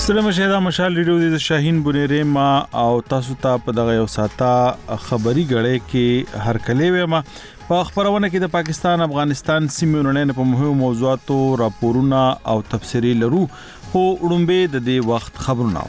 سلام شهدا مشال ریډیو د شاهین بنيره ما او تاسو ته په دغه یو ساته خبري غړې کې هر کله وې ما په خبرونه کې د پاکستان افغانستان سیمونو په مهمو موضوعاتو راپورونه او تفسیری لرو خو وړاندې د دې وخت خبرونه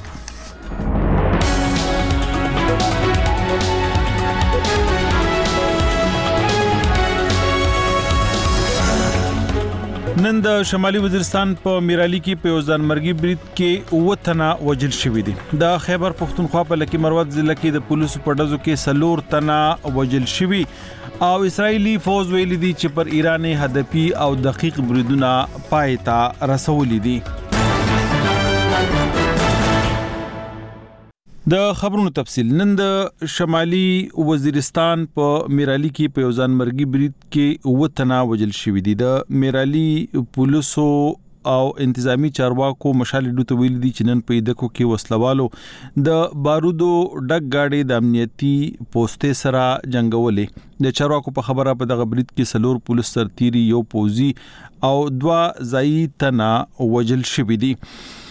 نن د شمالي وزیرستان په میرالی کې په یوزان مرګي برید کې وتنا وجل شوې دي د خیبر پختونخوا په لکی مروت ضلع کې د پولیسو په ډزو کې سلور تنا وجل شوې او اسرایلی فوج ویلي دي چې پر ایران هدفي او دقیق بریدونه پایتا رسولې دي د خبرونو تفصیل نن د شمالي وزیرستان په میرالی کې په یوزان مرګي برید کې وتنا وجل شوې دي د میرالی پولیسو او انتظامی چارواکو مشال ډوته ویل دي چې نن په دکو کې وسلوالو د بارودو ډک گاډي د امنیتي پوسټه سره جنگولې د چارواکو په خبره په دغه برید کې سلور پولیس سرتيري یو پوزي او دوا ځای تنا وجل شوې دي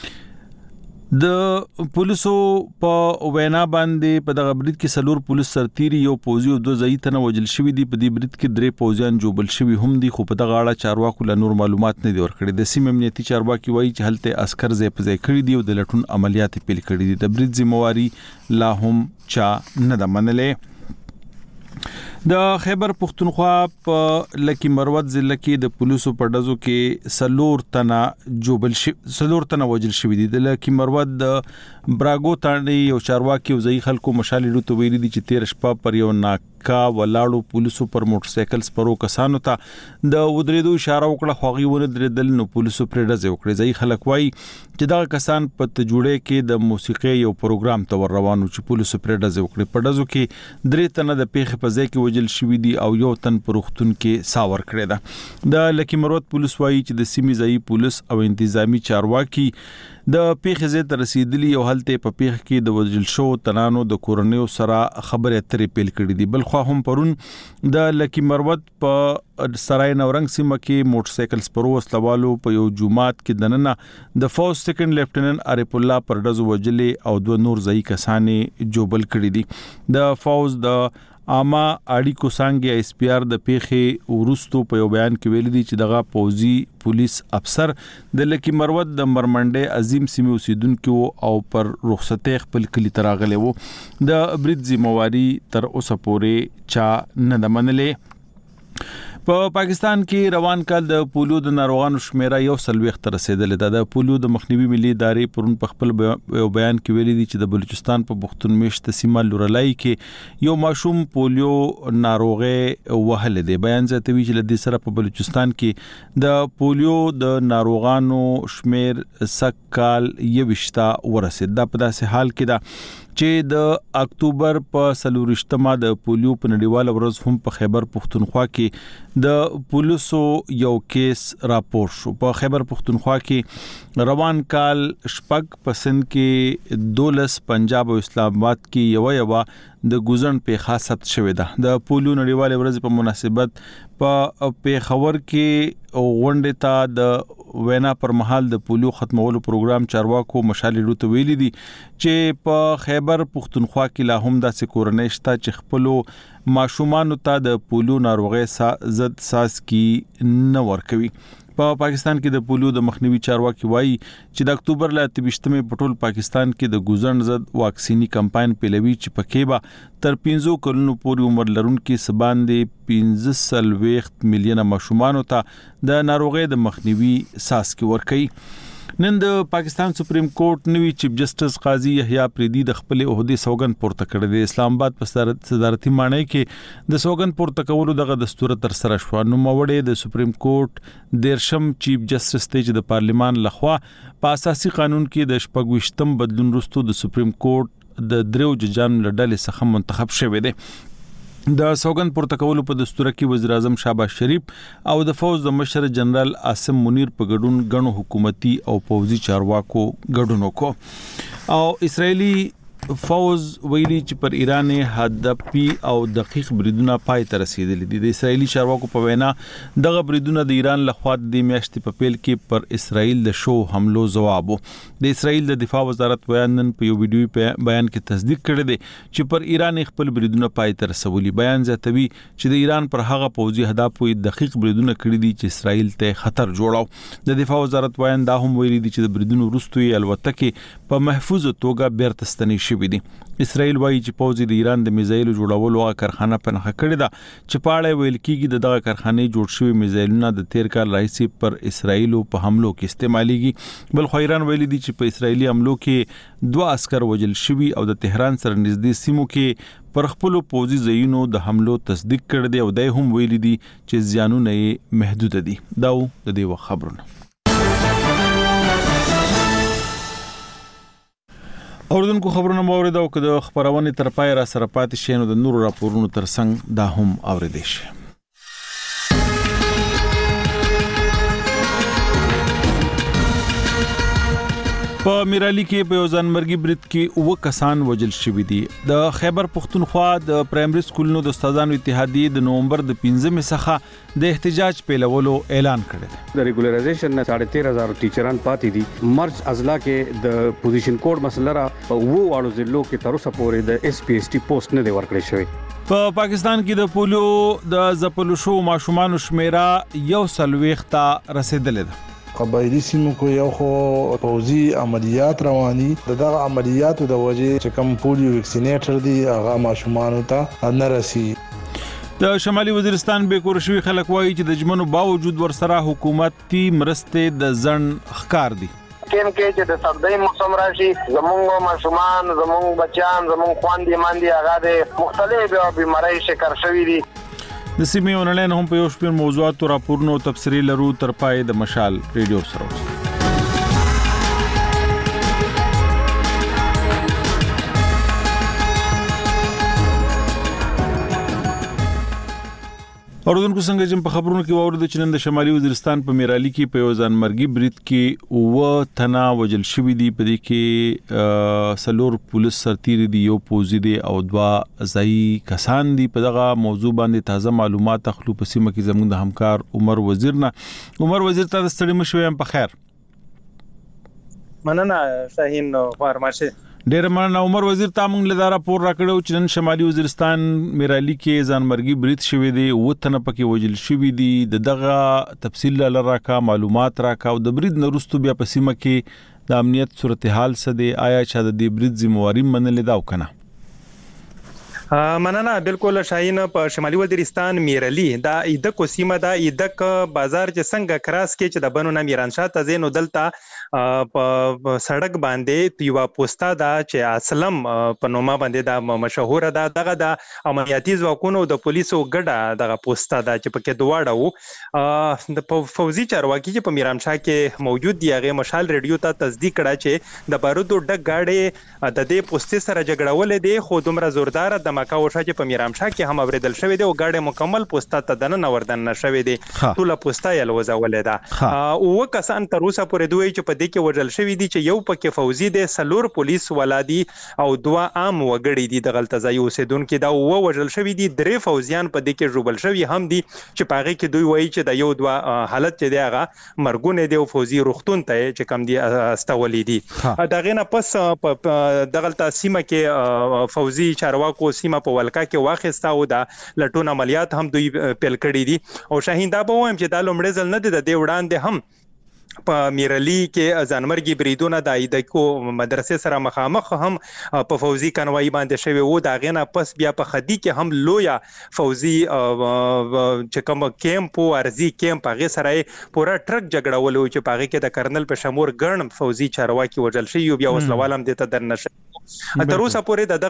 د پولیسو په وینا باندې په دغه برید کې سلور پولیس سرتيري یو پوزي او دوه ځای تنه وجل شوې دي په دې برید کې درې پوزیان جوبل شوي هم دي خو په دغه اړه چارواکو له نور معلومات نه دی ورکړي د سیمه امنیتي چارواکي وایي چې هلته عسكر ځای په ځای کړی دي او د لټون عملیات پیل کړي دي د برید ذمہواری لا هم چا نه د منلې د خیبر پختونخوا په لکی مروت ضلع کې د پولیسو په ډزو کې سلور تنه وجل شوې دي د لکی مروت د براګو تاندې یو چارواکي او ځای خلکو مشال ډوته ویلي دي چې 13 شپه پر یو ناکا ولاړو پولیسو پر موټر سایکل سپرو کسانو ته د ودریدو اشاره وکړه خوغي ونه درېدل نو پولیسو پر ډزې وکړې ځای خلک وایي چې دا کسان په تجوړې کې د موسیقي یو پروګرام ته ور روانو چې پولیسو پر ډزې وکړې په ډزو کې درې تنه د پیښې په ځای کې وجل شوې دي او یو تن پروختون کې ساور کړی ده د لکی مروت پولیس وایي چې د سیمې ځای پولیس او انتظامی چارواکي د پیښې ځای ته رسیدلی او هلته په پیښه کې د وجل شو تنانو د کورنیو سره خبرې اترې پیل کړې دي بل خو هم پرون د لکی مروت په سرای نورنګ سیمه کې موټر سایکل سپرو وسلوالو په یو جمعات کې دننه د فوج سیکنډ لیفټیننټ عارف الله پر ډزو وجلې او دوه نور ځای کسانې جوبل کړي دي د فوج د اما اړیکو څنګه اس پی آر د پیښې ورستو په یو بیان کې ویل دي چې دغه پوزي پولیس افسر د لکی مروت د مرمنډه عظیم سیمه اوسیدونکو او پر رخصتې خپل کلی تراغله وو د برید ذمہواری تر اوسه پورې چا نه د منلې په پاکستان کې روان کال د پولیو د ناروغانو شمیره یو سلويخ تر رسیدلې ده د پولیو د مخنیوي ملي ادارې پرون په خپل بیان کې ویلي دي چې د بلوچستان په بختون میشت سیمه لورلای کې یو ماشوم پولیو ناروغه وهل دي بیان زیاتوي چې د سره په بلوچستان کې د پولیو د ناروغانو شمیر سکال یوشتا ورسید دا په داسې حال کې ده چې د اکتوبر په 23مه د پولیو په نړیواله ورځ هم په خیبر پختونخوا کې د پولیسو یو کیس راپور شو په خیبر پختونخوا کې روان کال شپږ پسند کې 12 پنجاب او اسلام آباد کې یو د ګوزن په خاصت شوې ده د پولیو نړیواله ورځ په مناسبت په پیښور کې غونډه ته د وینا پر مهال د پولیو ختمولو پروګرام چارواکو مشال ډوته ویلي دي چې په خیبر پختونخوا کې لا هم د سکورنۍ شته چې خپل ماشومان ته د پولیو ناروغي ضد ساس کی نه ورکوي په پاکستان کې د پولیو د مخنیوي چارواکي وایي چې د اکتوبر ل 28مې په ټول پاکستان کې د ګوزن ضد واکسینی کمپاین پیلوي چې پکې به تر 15 کلونو پورې عمر لرونکو سباندې 15 مليونه ماشومان ته د ناروغي د مخنیوي ساس کی ورکوي نن د پاکستان سپریم کورټ نوی چیف جسټس قاضي یحیی پریدي د خپل عہده سوګند پورته کړ د اسلام آباد په صدارتي مانای کې د سوګند پورته کولو دغه دستور تر سره شو نو موړې د سپریم کورټ دیرشم چیف جسټس ته د پارلیمان لخوا په اساسي قانون کې د شپږوشتم بدلون وروسته د سپریم کورټ د دریو ججانو لړل څخه منتخب شوی دی د سوګند پورته کولو په دستور کې وزیر اعظم شهباز شریف او د فوج د مشر جنرال عاصم منیر په ګډون غنو حکومتي او پوځي چارواکو ګډون وکړ او اسرایلی فوز ویلي چې پر ایران هدفي او دقیق بریدونه پای ته رسیدلي دي. د اسرایلی چارواکو په وینا دغه بریدونه د ایران لخوا د میاشتې په پیل کې پر اسرائیل د شو حملو جواب وو. د اسرائیل د دفاع وزارت نن په یو ویډیو بیان کې تصدیق کړی دی چې پر ایران خپل بریدونه پای ته رسولي. بیان زیاتوي چې د ایران پر هغه پوځي هدفو دقیق بریدونه کړی دي چې اسرائیل ته خطر جوړاو. د دفاع وزارت دا هم ویلي دي چې د بریدونو وروسته الوتکې په محفوظ توګه بیرته ستنې شوې دي. اسرائیل وایي چې پوځ د ایران د میزایلو جوړولو هغه کارخانه په نښه کړې ده چې په اړه ویل کېږي د دغه کارخانې جوړ شوي میزایلونه د تیر کال راهیسې پر اسرائیلو په حملو کې استعمالېږي. بل خو ایران ویلي دي چې په اسرائیلي حملو کې 2 عسكر وژل شوي او د تهران سره نږدې سیمو کې پر خپل پوځي ځایونو د حملو تصدیق کړی دی او دای هم ویلي دي چې زیانونه یې محدود دي. دا د دې خبرونه. اوردونکو خبرونه مورید او که د خبرونه تر پای را سره پاتې شي نو د نورو راپورونو ترڅنګ دا هم اوریدئ شي. په میرالي کې په ځانمرګي برید کې 9 کسان وژل شوي دي. د خیبر پختونخوا د پرایمري سکولونو د استادانو اتحادیه د نومبر د 15 څخه د احتجاج پیلولو اعلان کړی دی. د ریګولرایزیشن نه 13000 ټیچران پاتې دي. مرج اضلاع کې د پوزیشن کوډ مسله را په واړو ضلعو کې تر اوسه پورې د اس پی ایس ټي پوسټ نه دی ورکړی شوی. په پاکستان کې د پولیو د ځپلو شو ماشومان شمیره 140 ته رسیدلې ده. قبایلی سیمو کو یو خو پوزي عملیات رواني دغه عملیاتو د وجه چې کوم پولیو ویکسینیټر دی هغه ماشومان ته نه رسي. د شمالي وزیرستان به کورشوي خلک وایي چې د جمنو باوجود ورسره حکومتي مرسته د ځن ښکار دي. کیم کې چې د سردی موسم راشي زمونږ ماشومان زمونږ بچیان زمونږ خواندې ماندې هغه د مختلفو بیمارۍ شکار شوي دي. د سیمې اونلاین هم په یو شمېر موضوعاتو راپورونو تبصرې لرو تر پای د مشال ریډیو سره. اوردونکو څنګه چې په خبرونو کې واوریدو چې نن د شمالي وزیرستان په میرالي کې په یو ځانمرګي برید کې 9 تنه وژل شوي دي. په دې کې 4 پولیس سرتیري دي، یو پوځي دي او 2 ځایي کسان دي. په دغه موضوع باندې تازه معلومات اخلو په سیمه کې زموږ د همکار عمر وزیر نه. عمر وزیر ته د ستړي مشوي په خیر. مننه شاهین فارماشه. ډیر مننه عمر وزیر. تا موږ له دارا پور راکړو چې نن شمالي وزیرستان میرالي کې ځانمرګي برید شوی دی، 9 تنه پکې وژل شوي دي. دغه تفصیل لراکا معلومات راکا او د برید نورستو بیا په سیمه کې د امنیت صورتحال څه دی؟ آیا چې د دې برید ذمہواری منلې دا وکنه؟ مننه. بالکل شاهین. په شمالي وزیرستان میرالي دا ایدک سیمه دا ایدک بازار چې څنګه کراس کې چې د بنو نام ایران شاه ته زینو دلته په سړک باندې یو پوسټا دا چې اسلم په نومه باندې دا مشهور ده. دغه د امنیتي ځواکونو د پولیسو ګډه دغه پوسټا دا چې پکې دواړه وو د فوزي چارواکي چې په میران شاه کې موجود دی هغه مشال ریډیو ته تصدیق کړه چې د بارودو ډک گاډي د دې پوسټې سره جګړول دي، خو دومره زوردار د مکه وشا چې په میران شاه کې هم اوریدل شوی دی او گاډي مکمل پوسټا ته دنه وردن نشوي دي. ټول پوسټا یې لوځولې ده. او کسان تر اوسه پورې دوی چې په دې کې وژل شوی دي چې یو پکې فوزي دي، 4 پولیس ولادي او 2 عام وګړي دي د غلطه ځای اوسیدونکو دا و وژل شوی دي. 3 فوزیان په دې کې ژوبل شوی هم دي چې پاغه کې دوی وایي چې د یو 2 حالت چې دی هغه مرګونه دی او فوزي روختون ته چې کم دي استولې دي. دغه نه پس د غلطه سیمه کې فوزي چارواکو سیمه په ولکا کې واخیستا او د لټون عملیات هم دوی پیل کړی دي. او شاهین دا به وایم چې دا لومړی ځل نه دی د دې وړاندې هم په میرالي کې ځانمرګي بریدونه د ایدکو مدرسې سره مخامخ هم په فوزي کنوای باندې شوی وو. دا غنه پس بیا په خدي کې هم لویا فوزي چې کوم کیمپ او ارزي کیمپ هغه سره پورا ټرک جګړولو چې پاغه کې د کرنل پشمور ګرن فوزي چارواکي وژل شي. بیا وسلوالم د ته درنه تر اوسه پورې دغه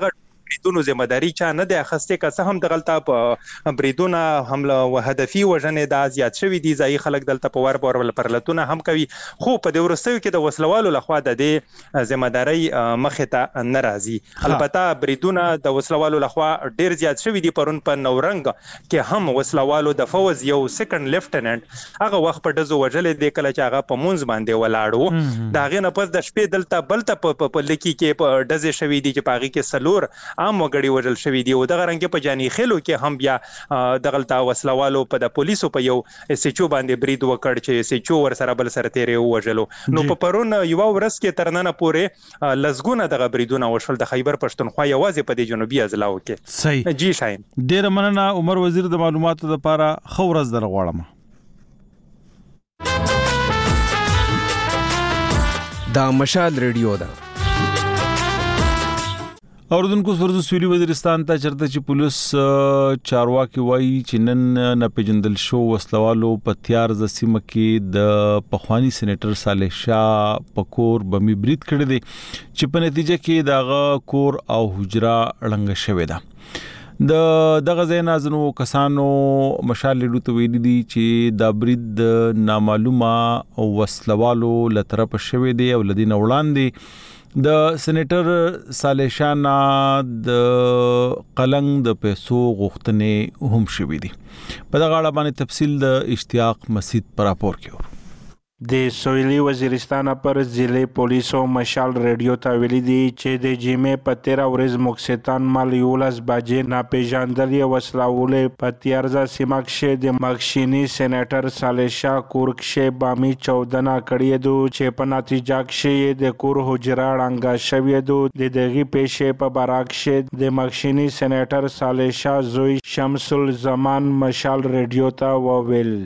بریدونو ذمہداري چا نه دی اخیسته که څه هم دغلته په بریدونه حمله او هدفي وژنې دا زیات شوي دي ځایي خلک دلته په ور پرلتونه هم کوي خو په دې وروستیو کې د وسلوالو لخوا د دې ذمہداري مخې ته نه راځي البته بریدونه د وسلوالو لخوا ډیر زیات شوي دي پرون په نورنګ کې هم وسلوالو د فوز یو سیکنډ لیفټننټ هغه وخت په دزو وجلې د کله چې هغه په مونږ باندې ولاړو دا غي نه پس د شپې دلته بلته په لکی کې په دزه شوي دي چې پاغي کې سلور عام وګړي وژل شوي دي او دغه رنګ په جاني خلو کې هم بیا دغلطه وسلوالو په د پولیسو په یو سچو باندې برید وکړ چې سچو ور سره بل سره تیرې وژلو نو په پرون یو ورځ کې ترننه پورې لزګونه دغه بریدونه وشول د خیبر پښتونخوا یوازې په د جنوبي اضلاع کې صحیح جی شاین ډیر مننه عمر وزیر د معلوماتو لپاره خو ورځ در غواړم دا مشال ریډیو ده اوردونکو سورز سویلی وزیرستان ته چرته چې پولیس چارواکي وایي چې نن نه پیژندل شو وسلوالو په تیار زسیمه کې د پخوانی سېنیټر صالح شاه پکور بمی برید کړی دی چې په نتیجه کې دغه کور او حجره ړنګ شوې ده د دغه ځینازنو کسانو مشال لیدو ته ویلي دي چې دا برید نامعلومه وسلوالو له طرف شوې دی او لدین وړاندې د سېنیټر صالح شاه نه د قلنګ د پیسو غوښتنې هم شوې دي په دغه اړه باندې تفصیل د اشتیاق مسعود پر راپور کې د سویلی وزیرستان پر ضلع پولیسو مشال ریډیو ته ویلي دي چې د جمعې په 13 ورځ مکسیتان مال یولس باجې ناپېژندل وسلوالې په تیارزه سیمه کې د مخشینی سېنیټر صالح شاه کور کې بامي 14 کړي دو چې په نتیجه کې د کور حجره ړنګه شوې دو د دغه پیښې په باراک کې د مخشینی سېنیټر صالح شاه زوی شمس الزمان مشال ریډیو ته وویل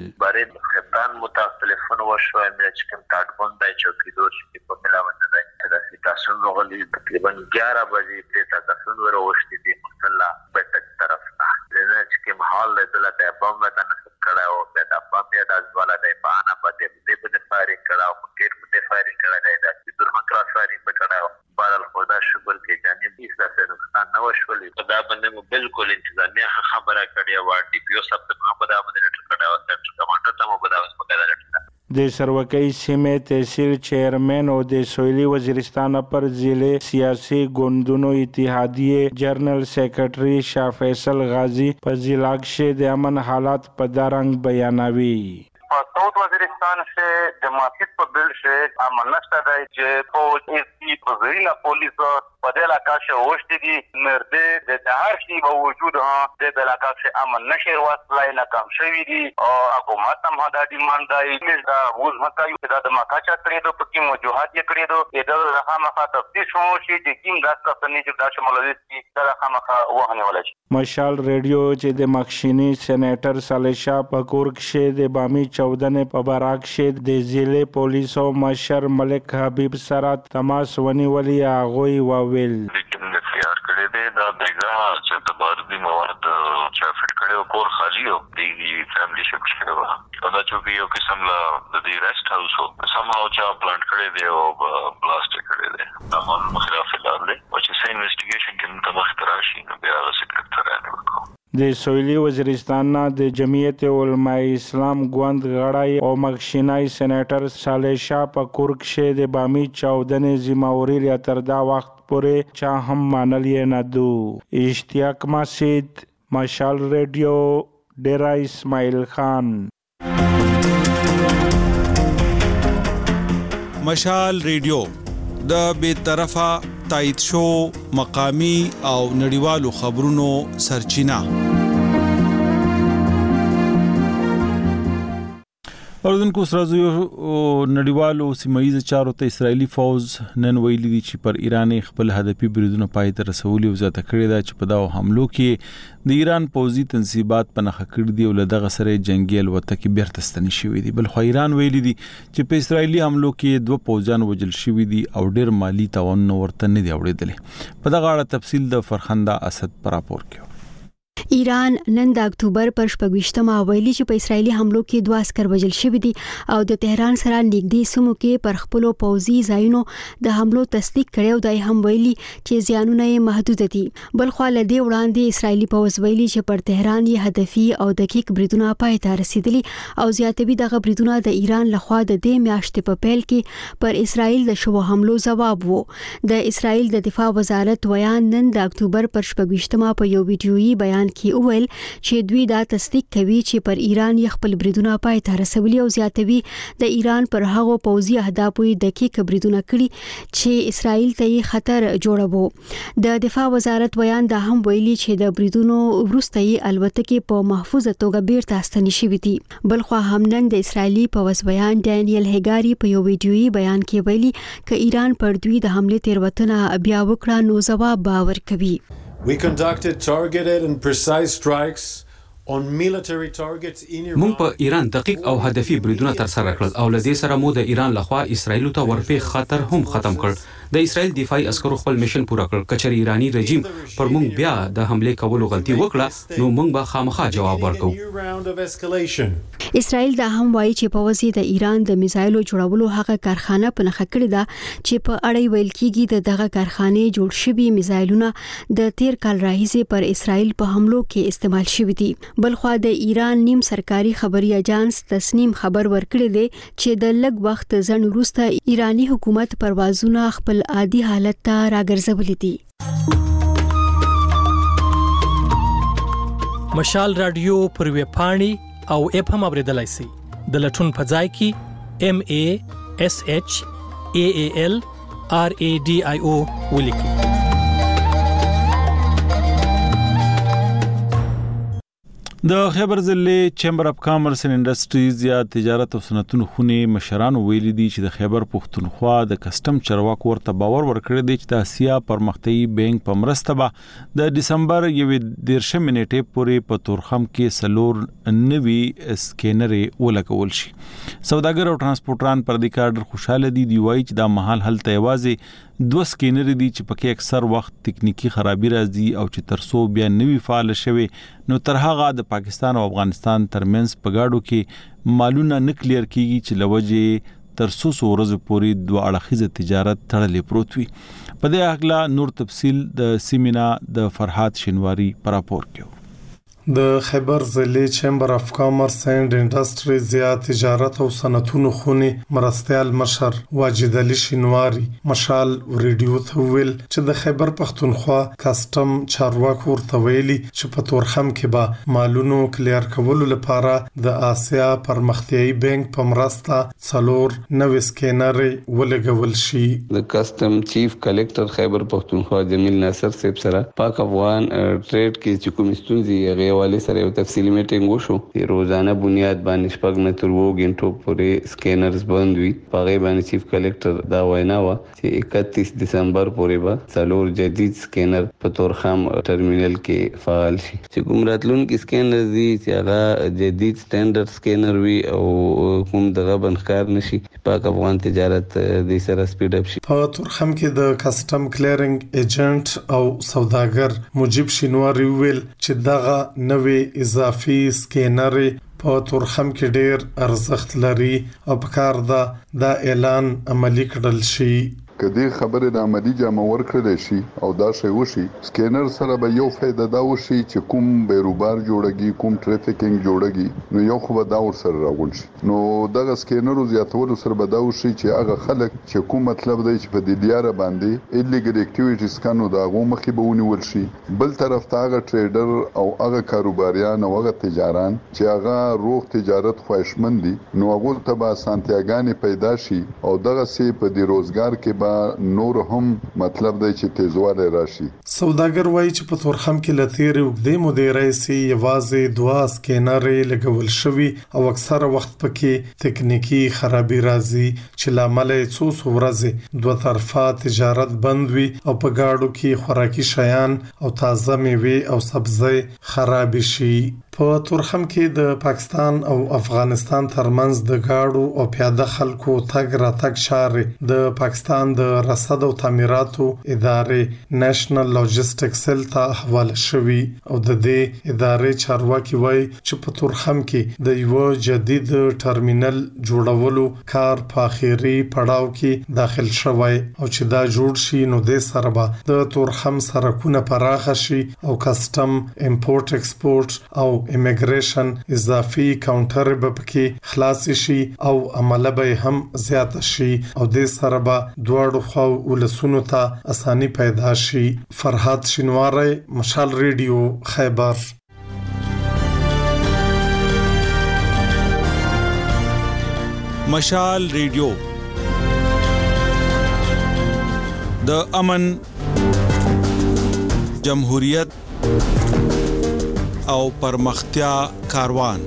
تلفون وشو امیر چې کوم کارتون دای چوکیدور چې په ملا باندې د تاسو غوړي تقریبا 11 بجې په تاسو وروشتي دي مصلا بیٹک طرف ته چې کوم حال دلته بم وطن کړه او د بم یا د ځواله د پانا پته په فایرینګ کړه او کېټ په فایرینګ کړه د درمه کراس فایرینګ په کړه بارل خدا شکر کې جانبي څه نقصان نه وشولې په دا باندې بالکل انتظامیه خبره کړې و ډي پی او سب ته په دا باندې کړه او سنټر کمانډر ته مو په دا وسه د سروکۍ سیمې تحصیل چیرمن او د سویلی وزیرستان پر ضلع سیاسي ګوندونو اتحادیه جنرال سیکریټري شاه فیصل غازی په ضلع کې د امن حالات په دارنګ بیانوي سعود وزیرستان سے جماعت پر بل سے امن نشته دی چې فوج ایسپی وزیرنا پولیس په دې علاقه کې وشتي دي مرده د هر شي باوجود ها د علاقه کې امن نشي واسطه ناکام شوی دي او حکومت هم دا ډیماند دی چې وز مکایو چې د مکاچا کړی دو په کوم وجوهات یې کړی دو د رقمه تفتیش شو چې کوم داس کسنې چې دا شمول دي د رقمه وهنه ولای مشال ریډیو چې د مخشینی سېنیټر صالح شاه پکور کې د بامي 14 په باراک کې د ضلع پولیسو مشر ملک حبیب سره تماس ونیولې هغه وویل اختیار کړی دی دا بیګا چې د باردی مواد چافټ کړي او کور خالی او دی فیملی شپ شوی او دا چې یو قسم لا د دې ریسټ هاوس او سم هاو چا پلانټ کړی دی او بلاست کړی دی دا مال خلاف لاره او چې سې انویسټیګیشن کې متمخ تراشي نو بیا سکرټر راځي د سویلی وزیرستان نه د جمعیت علماء اسلام ګوند غړای او مخشینای سېنیټر صالح شاه په کور کې د بامي 14 ذمہوري لري تر دا وخت پورې چا هم مانل یې نه دو اشتیاق مسعود مشال ریډیو ډیرا اسماعیل خان مشال ریډیو د بے طرفه تایید شو مقامی او نړیوالو خبرونو سرچینه اوردونکو سره یو نړیوالو سیمایي چارو ته اسرایلی فوج نن ویلي دي چې پر ایران خپل هدفي بریدونه پای ته رسولي او زیاته کړې ده چې په داو حملو کې د ایران پوځي تنصیبات په نخښه کړې دي او له دغه سره جنگي الوتکې بیرته ستنې شوې دي بل خو ایران ویلي دي چې په اسرایلی حملو کې 2 پوځیان وژل شوي دي او ډېر مالی تاوان ورته نه دی اوریدل په دغه اړه تفصیل د فرخنده اسد پر راپور کې ایران نن د اکتوبر پر 28مه ویلي چې په اسرایلی حملو کې 2 عسكر وژل شوي دي او د تهران سره نږدې سیمو کې پر خپل پوځي ځایونو د حملو تصدیق کړي او دای هم ویلي چې زیانونه یې محدود دي. بلخو لدی وړاندې اسرایلی پوځ ویلي چې پر تهران یې هدفي او دقیق بریدونه پای ته رسیدلي او زیاتوي دغه بریدونه د ایران لخوا د دې میاشتې په پیل کې پر اسرایل د شوو حملو جواب وو. د اسرایل د دفاع وزارت ویان نن د اکتوبر پر 28مه په یو ویډیويي بیان کې وویل چې دوی دا تصدیق کوي چې پر ایران یې خپل بریدونه پای ته رسولي او زیاتوي د ایران پر هغو پوځي اهدافو دقیق بریدونه کړي چې اسرائیل ته یې خطر جوړوي. د دفاع وزارت ویان دا هم ویلي چې د بریدونو وروسته یې الوتکې په محفوظه توګه بیرته ستنې شوې دي. بلخو هم نن د اسرائیلي پوځ ویان ډانیل هګاری په یو ویډیويي بیان کې ویلي چې ایران پر دوی د حمله تیروتنه بیا وکړه نو جواب باور کوي. We conducted targeted and precise strikes on military targets in Iran. مونږ په ایران دقیق او هدفي بریدونه تر سره کړل او لدې سره مو د ایران لخوا اسرائیل ته ورپې خطر هم ختم کړ. د اسرائیل دفاعي عسکرو خپل میشن پوره کړ. کچري ایرانی رژیم پر مونږ بیا د حمله کولو غلطي وکړه نو مونږ به خامخا جواب ورکو. اسرائیل دا هم وایي چې په وځي د ایران د میزایلو جوړولو هغه کارخانه په نخښه کړې ده چې په اړې ویل کېږي د دغه کارخانه جوړ شوي میزایلونه د تیر کال راهیسې پر اسرائیل په حملو کې استعمال شوي دي. بلخو د ایران نیم سرکاري خبري اژانس تسنیم خبر ورکړی دی چې د لږ وخت ځنډ وروسته ایرانی حکومت پروازونه خپل عادي حالت ته راګرځولي دي. مشال رادیو پر ویب پاڼې او اپ هم اوریدلای شئ. د لټون په ځای کې MASHALRADIO ولیکئ. د خیبر ضلع چیمبر اف کامرس اینڈ انډستریز یا تجارت او صنعتونو خونې مشرانو ویلي دي چې د خیبر پښتونخوا د کسٹم چارواکو ورته باور ورکړی دی چې د اسیا پرمختیايي بانک په مرسته به د دسمبر 11 نیټې پورې په تورخم کې 4 نوي سکینرې ولګول شي. سوداګر او ترانسپورټران پر دې کار ډېر خوشاله دي. دی وایي چې دا مهال هلته یوازې 2 سکینر دي چې پکې اکثر وخت تکنیکی خرابي راځي او چې ترسو بیا نوي فعال شوي نو تر هغه د پاکستان او افغانستان ترمنځ په گاډو کې مالونه نه کلیر کیږي چې لوجه ترسو ورځې پورې دوه اړخیزه تجارت تړلې پروت وي. په دې اړه نور تفصیل د سیمینا د فرحات شینواری پر راپور کې. د خیبر ضلع چیمبر اف کامرس اینڈ انډستریز یا تجارت او صنعتونو خونې مرستیال مشر واجد علي شینواری مشال ریډیو ته ویل چې د خیبر پښتونخوا کسٹم چارواکو ورته ویلي چې په تورخم کې به مالونو کلیر کولو لپاره د آسیا پرمختیايي بانک په مرسته 4 نوې سکینرې ولګول شي. د کسٹم چیف کلیکټر خیبر پښتونخوا جمیل ناصر صاحب سره پاک افغان ټریډ کې چې کوم ستونزې والی سره یو تفصیلی میټینګ وشو. روزانه بنیاد باندې شپږ نه تر 2 غنټو پورې سکینرز بند وي. په هغه باندې چیف کلیکټر دا وینا و چې 31 دسمبر پورې به 4 جدید سکینر په تورخم ټرمینل کې فعال شي. چې کوم راتلونکي سکینر دي چې هغه جدید سټانډرډ سکینر وي او کوم دغه بنخکار نشي پاک افغان تجارت د سره سپیډ اپ شي. په تورخم کې د کسٹم کلیرینګ ایجنټ او سوداګر مجيب شینواری ویل چې دغه نوې اضافي سکینرې په تورخم کې ډېر ارزښت لري او پکار ده دا اعلان عملی کړل شي. کدی خبره د عملی جامه ورکړل شي او دا شی وشي سکینر سره به یو فائدہ دا وشي چې کوم بیروبار جوړږي کوم ټریفیکینګ جوړږي نو یو خو به دا ور سره راغون شي. نو دغه سکینر زیاتولو سره به دا وشي چې هغه خلک چې کوم مطلب دی چې په دې دیاره باندې ایلیګل اکټیویټیز کانو دا غو مخې به ونیول شي. بل طرف ته هغه ټریډر او هغه کاروباریان او هغه تجاران چې هغه روغ تجارت خواهشمند دي نو هغه ته به سانتیاګانی پیدا شي او دغه سي په دې روزګار کې نور هم مطلب دی چې تیزواله راشي. سوداګر وایي چې په تورخم کې لتیر وګدې مدیرای سي یوازې 2 سکینرې لګول شوی او اکثره وخت پکې تکنیکی خرابي راځي چې لامل یې څو ورځې دوه طرفه تجارت بند وي او په گاډو کې خوراکي شیان او تازه میوه او سبزی خراب شي. په تورخم کې د پاکستان او افغانستان ترمنځ د گاډو او پیاده خلکو تګ راتګ چارې د پاکستان د رصد او تعمیراتو ادارې نېشنل لاجستیک سیل ته حواله شوی او د دې ادارې چارواکي وایي چې په تورخم کې د یو جدید ټرمینل جوړولو کار په اخیری پړاو کې داخل شوی او چې دا جوړ شي نو د سره به د تورخم سرکونه پراخ شي او کسٹم امپورټ ایکسپورټ او امیګریشن اضافي کاونټر به پکې خلاص شي او عمله به هم زیات شي او د سره به دواړو خو ولسونو ته اساني پیدا شي. فرحات شینواری، مشال ریډیو، خیبر. مشال ریډیو د امن، جمهوریت او پرمختیا کاروان.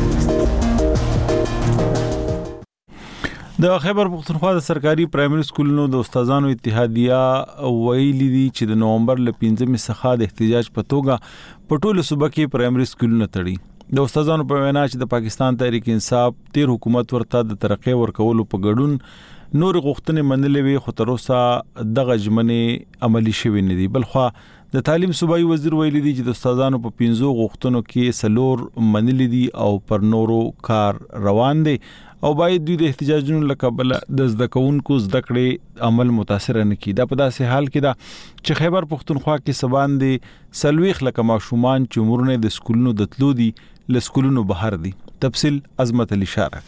د خیبر پختونخوا د سرکاري پرایمري سکولونو د استادانو اتحادیه ویلي دي چې د نومبر ل 15 څخه د احتجاج په توګه په ټوله صوبه کې پرایمري سکولونه تړي. د استادانو په وینا چې د پاکستان تحریک انصاف تیر حکومت ورته د ترقی ورکولو په ګډون نور غوښتنې منلې وي خو تر اوسه دغه ژمنې عملی شوې نه دي. بلخو د تعلیم صوبایي وزیر ویلي دي چې د استادانو په 15 غوښتنو کې سلور منلې دي او پر نورو کار روان دي او باید دوی د احتجاجونو لکبل د زده کوونکو زده کړې عمل متاثر نه کړي. دا په داسې حال کې ده چې خیبر پختونخوا کې سبان دي سلويخ لکه ماشومان چې عمرونه د سکولونو د تلو دي ل سکولونو بهر دي. تفصیل عظمت علی شارع.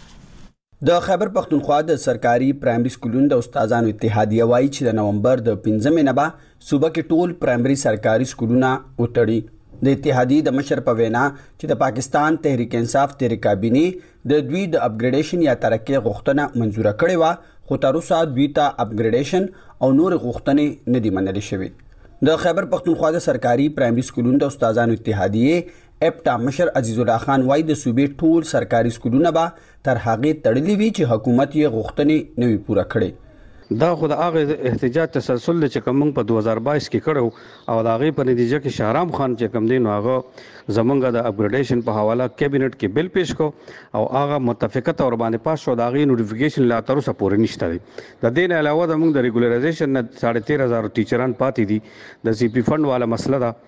د خیبر پختونخوا د سرکاري پرایمري سکولونو د استادانو اتحادیه وایي چې د نومبر د 15 نه به صوبه کې ټول پرایمري سرکاري سکولونه وټړي. د اتحادیې د مشر په وینا چې د پاکستان تحریک انصاف تیر کابینه د دوی د اپګریډیشن یا ترقی غوښتنه منزور کړې و خو تر اوسه دوی ته اپګریډیشن او نور غوښتنې نه دي منل شوې. د خیبر پختونخوا د سرکاري پرایمري سکولونو د استادانو اتحادیه اپټا مشر عزیز الله خان وای د صوبې ټول سرکاري سکولونه به تر هغه تړلې وي چې حکومت یې غوښتنې نه وي پوره کړې. دا خو د هغه احتجاج تسلسل چې کوم په 2022 کې کړو او د هغه په نتیجه کې شهرام خان چې کوم دین هغه زمونږ د اپګریډیشن په حواله کابینټ کې بل پیش کو او هغه متفقه تور باندې پاس شو. د هغه نوټیفیکیشن لا تر اوسه پورې نشته دی. د دین علاوه د موږ د ریګولرایزیشن 13,500 ټیچران پاتې دي. د سی پی فند والا مسله ده.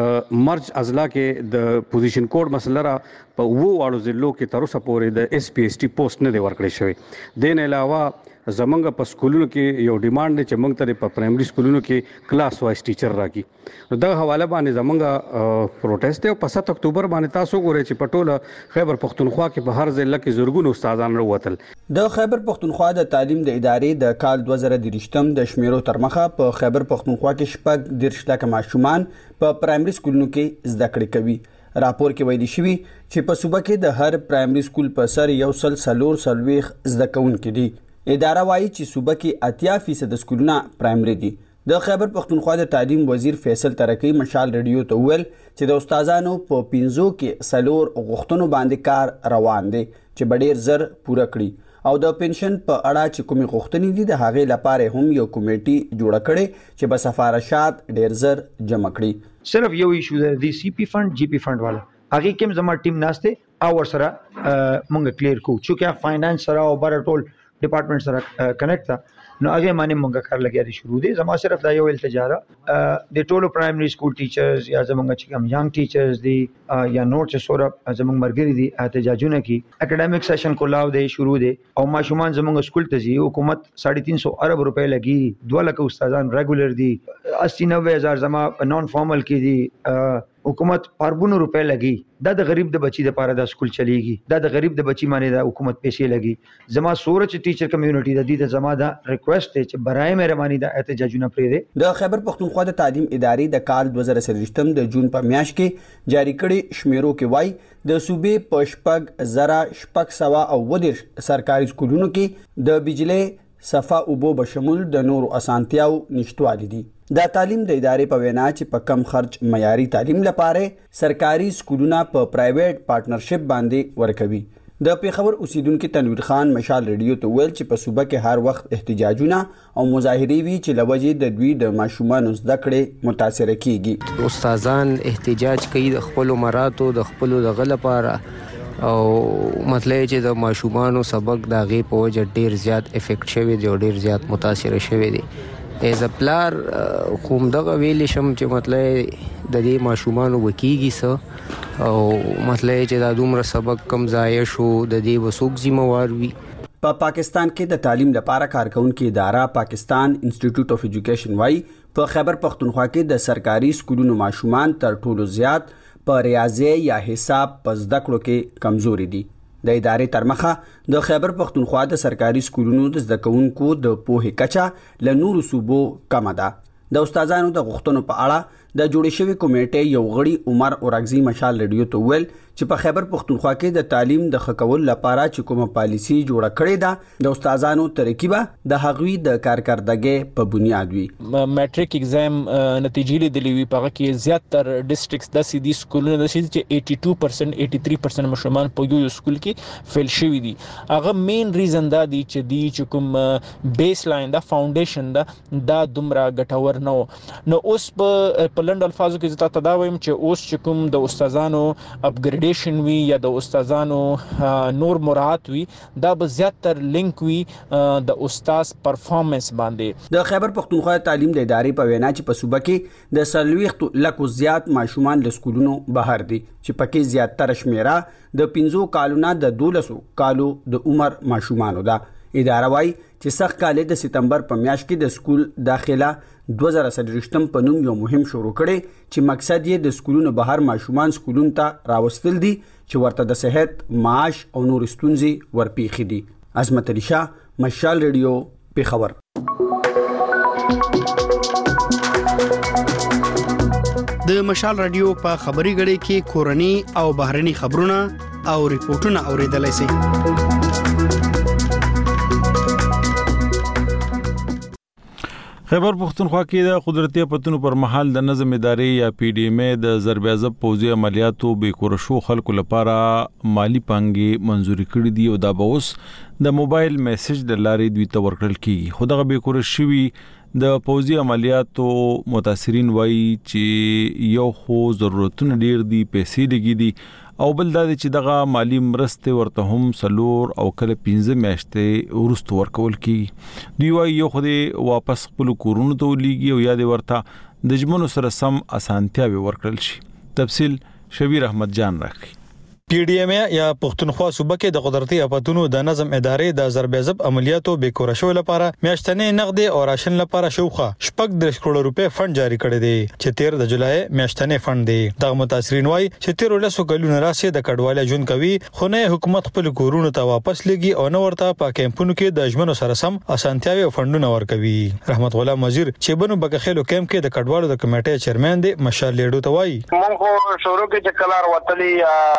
د مرج اضلاع کې د پوزیشن کوډ مسله را په وو واړو ضلعو کې تر اوسه پورې د اس پی ایس ټي پوسټ نه دی ورکړی شوی. دین علاوه زمونږ په سکولونو کې یو ډیماند دی چې موږ ته په پرایمري سکولونو کې کلاس وایز ټیچر راکړي. نو دا حواله باندې زمونږ پروټیسټ دی او په 7 اکتوبر باندې تاسو ګورئ چې په ټوله خیبر پختونخوا کې په هر ضلع کې زورګونو استادان وروتل. د خیبر پختونخوا د تعلیم د ادارې د کال 2023 د شمیرو تر مخه په خیبر پختونخوا کې شپږ 10 لک ماشومان په پرایمري سکولونو کې زده کړې کوي. راپور کې ویلي شوی چې په صوبه کې د هر پرایمري سکول په سر یو سلويخ زده کوونکي دي. اداره وایي چې صوبه کې 80% سکولونه پرایمري دي. د خیبر پختونخوا د تعلیم وزیر فیصل ترکی مشال ریډیو ته ویل چې د استادانو په 15 کې سلور غوښتنو باندې کار روان دي چې ډېر زر پوره کړي او د پنشن په اړه چې کومې غوښتنې دي د هغې لپاره هم یو کمیټي جوړه کړي چې به سفارشات ډېر زر جمع کړي. صرف یو ایشو دی سی پی فند جی پی فند والا هغه کوم زما ټیم ناشته او سره مونږ کلیر کو چې فاینانس سره او بر ټول ډپارټمنټ سره کنیکټ تا نو هغه باندې مونږه کار لګیا دي شروع دي. زما صرف دا یو التجاره د ټولو پرایمري سکول ټیچرز یا زمونږ چې کوم یانګ ټیچرز دي یا نور چې سوره زمونږ مرګري دي احتجاجونه کی اکیډمیک سیشن کولاو دی شروع دي او ماشومان زمونږ سکول ته ځي. حکومت 350 ارب روپے لګي 2 لک استادان ریګولر دي 80-90 هزار زما نون فارمل کې دي. حکومت اربونو روپے لګي. دا د غریب د بچي د پاره د سکول چلیږي. دا د غریب د بچي باندې د حکومت پیسې لګي. زما سورچ ټیچر کمیونټي د دې د زما د ریکوست چې برای مهرباني د احتجاجونه پرې دي. د خیبر پختونخوا د تعلیم ادارې د کال 2023 د جون په میاشت کې جاری کړي شمیرو کې وای د صوبې په شپږ زره شپږ سوا او ودیر سرکاري سکولونو کې د بجلی صفه اوبو بشمول د نورو اسانتیاو نشټوالي دي. دا تعلیم د ادارې په وینا چې په کم خرج معیاري تعلیم لپاره سرکاري سکولونه په پرایویټ پارټنرشپ باندې ورکوي. د پیښور اوسیدونکو تنویر خان مشال ریډیو ته ویل چې په صوبه کې هر وخت احتجاجونه او مظاهرې وی چې لوجې د دوی د ماشومان زده کړې متاثر کیږي. استادان احتجاج کوي د خپل مراتو د خپل د غل لپاره او مطلب چې د ماشومان سبق د غي په وجه ډیر زیات افیکټ شوی دی او ډیر زیات متاثر شوی دی. از پلار کوم دغه ویل شم چې مطلب د دې ماشومان وکیږي سه او مطلب چې دا دومره سبق کم ضایع شو د دې وسوک ذمہوار وي. په پاکستان کې د تعلیم لپاره کارکونکو اداره پاکستان انسټیټیوټ اف ایجوکیشن وايي په خیبر پختونخوا کې د سرکاري سکولونو ماشومان تر ټولو زیات په ریاضي یا حساب په زده کړو کې کمزوري دي. د ادارې تر مخه د خیبر پختونخوا د سرکاري سکولونو د زده کوونکو د پوهې کچه له نورو صوبو کمه ده. د استادانو د غوښتنو په اړه د جوړې شوی کمیټې یو غړي عمر اورغزي مشال ریډیو ته ویل چې په خیبر پختونخوا کې د تعلیم د خکول لپاره چې کومه پالیسی جوړه کړې ده د استادانو ترکیبه د هغوی د کارکردګۍ په بنیاد وي. میټریک ایگزام نتیجې لیدلې وي په هغه کې زیاتره ډیسټریکټس د سیدي سکولونو د چې 82% 83% ماشومان په یو سکول کې فیل شوي دي. هغه مین ریزن دا دی چې کوم بیس لاین دا فاونډیشن دا دومره ګټور نه نو اوس په لند الفاظو کې زتا تداویم چې اوس چې کوم د استادانو اپګریډیشن وی یا د استادانو نور مراعات وی دا به زیاتره لینک وی د استاد پرفارمنس باندې. د خیبر پختونخوا تعلیم د ادارې په وینا چې په صوبه کې د 40 لکو زیات ماشومان له سکولونو بهر دي چې پکې زیاتره شمیره د 15 کالونو د 12 کالو د عمر ماشومانو ده. اداره وايي چې سخت کال د سپتمبر په میاشت کې د سکول داخله 2023 په نوم یو مهم شروع کړي چې مقصد یې د سکولونو بهر ماشومان سکولونو ته راوستل دي چې ورته د صحت، معاش او نور ستونزې ورپیښې دي. عظمت علي شاه، مشال ریډیو، پیښور. د مشال ریډیو په خبري غړي کې کورني او بهرني خبرونه او ریپورتونه اوریدلای شئ. خیبر پختونخوا کې د قدرتي آفتونو پر مهال د نظم ادارې یا پی ډی ایم د ضرب عضب پوځي عملیاتو به کورشو خلکو لپاره مالی پانګې منزوري کړې دي او دا به اوس د موبایل میسج د لارې دوی ته ورکړل کیږي. خو دغه به کورشوي د پوځي عملیاتو متاثرین وایي چې یو خو ضرورتونه ډیر دي، پیسې لګي دي او بل دا چې دغه مالی مرسته ورته هم سلور او کله 15 میاشتې ورستو ورکول کیږي. دوی وایي یو خو دې واپس خپل کورونو ته ولېږي او یا دې ورته د ژمنو سره سم اسانتیاوي ورکړل شي. تفصیل شبیر احمد جان راکړي. پی ډی ایم یا پښتونخوا صوبه کې د قدرتي آفتونو د نظم ادارې د ضرب عضب عملیاتو به کورشو لپاره میاشتنې نقد او راشن لپاره شوخه 6 کروڑ روپے فند جاری کړی دی چې 13 د جولای میاشتنې فند دی. د متاثرین وای چې 13 لسو کلونه راسي د کډواله جون کوي خو نه حکومت خپل کورونو ته واپس لګي او نه ورته په کیمپونو کې د ژمنو سره سم اسانتیاوي او فندونه ورکوي. رحمت غلام وزیر چې بنو بغخیلو کیمپ کې د کډوالو د کمیټې چیرمن دی مشال لیډو ته وای مونږ شروع کې چې کلار وتلی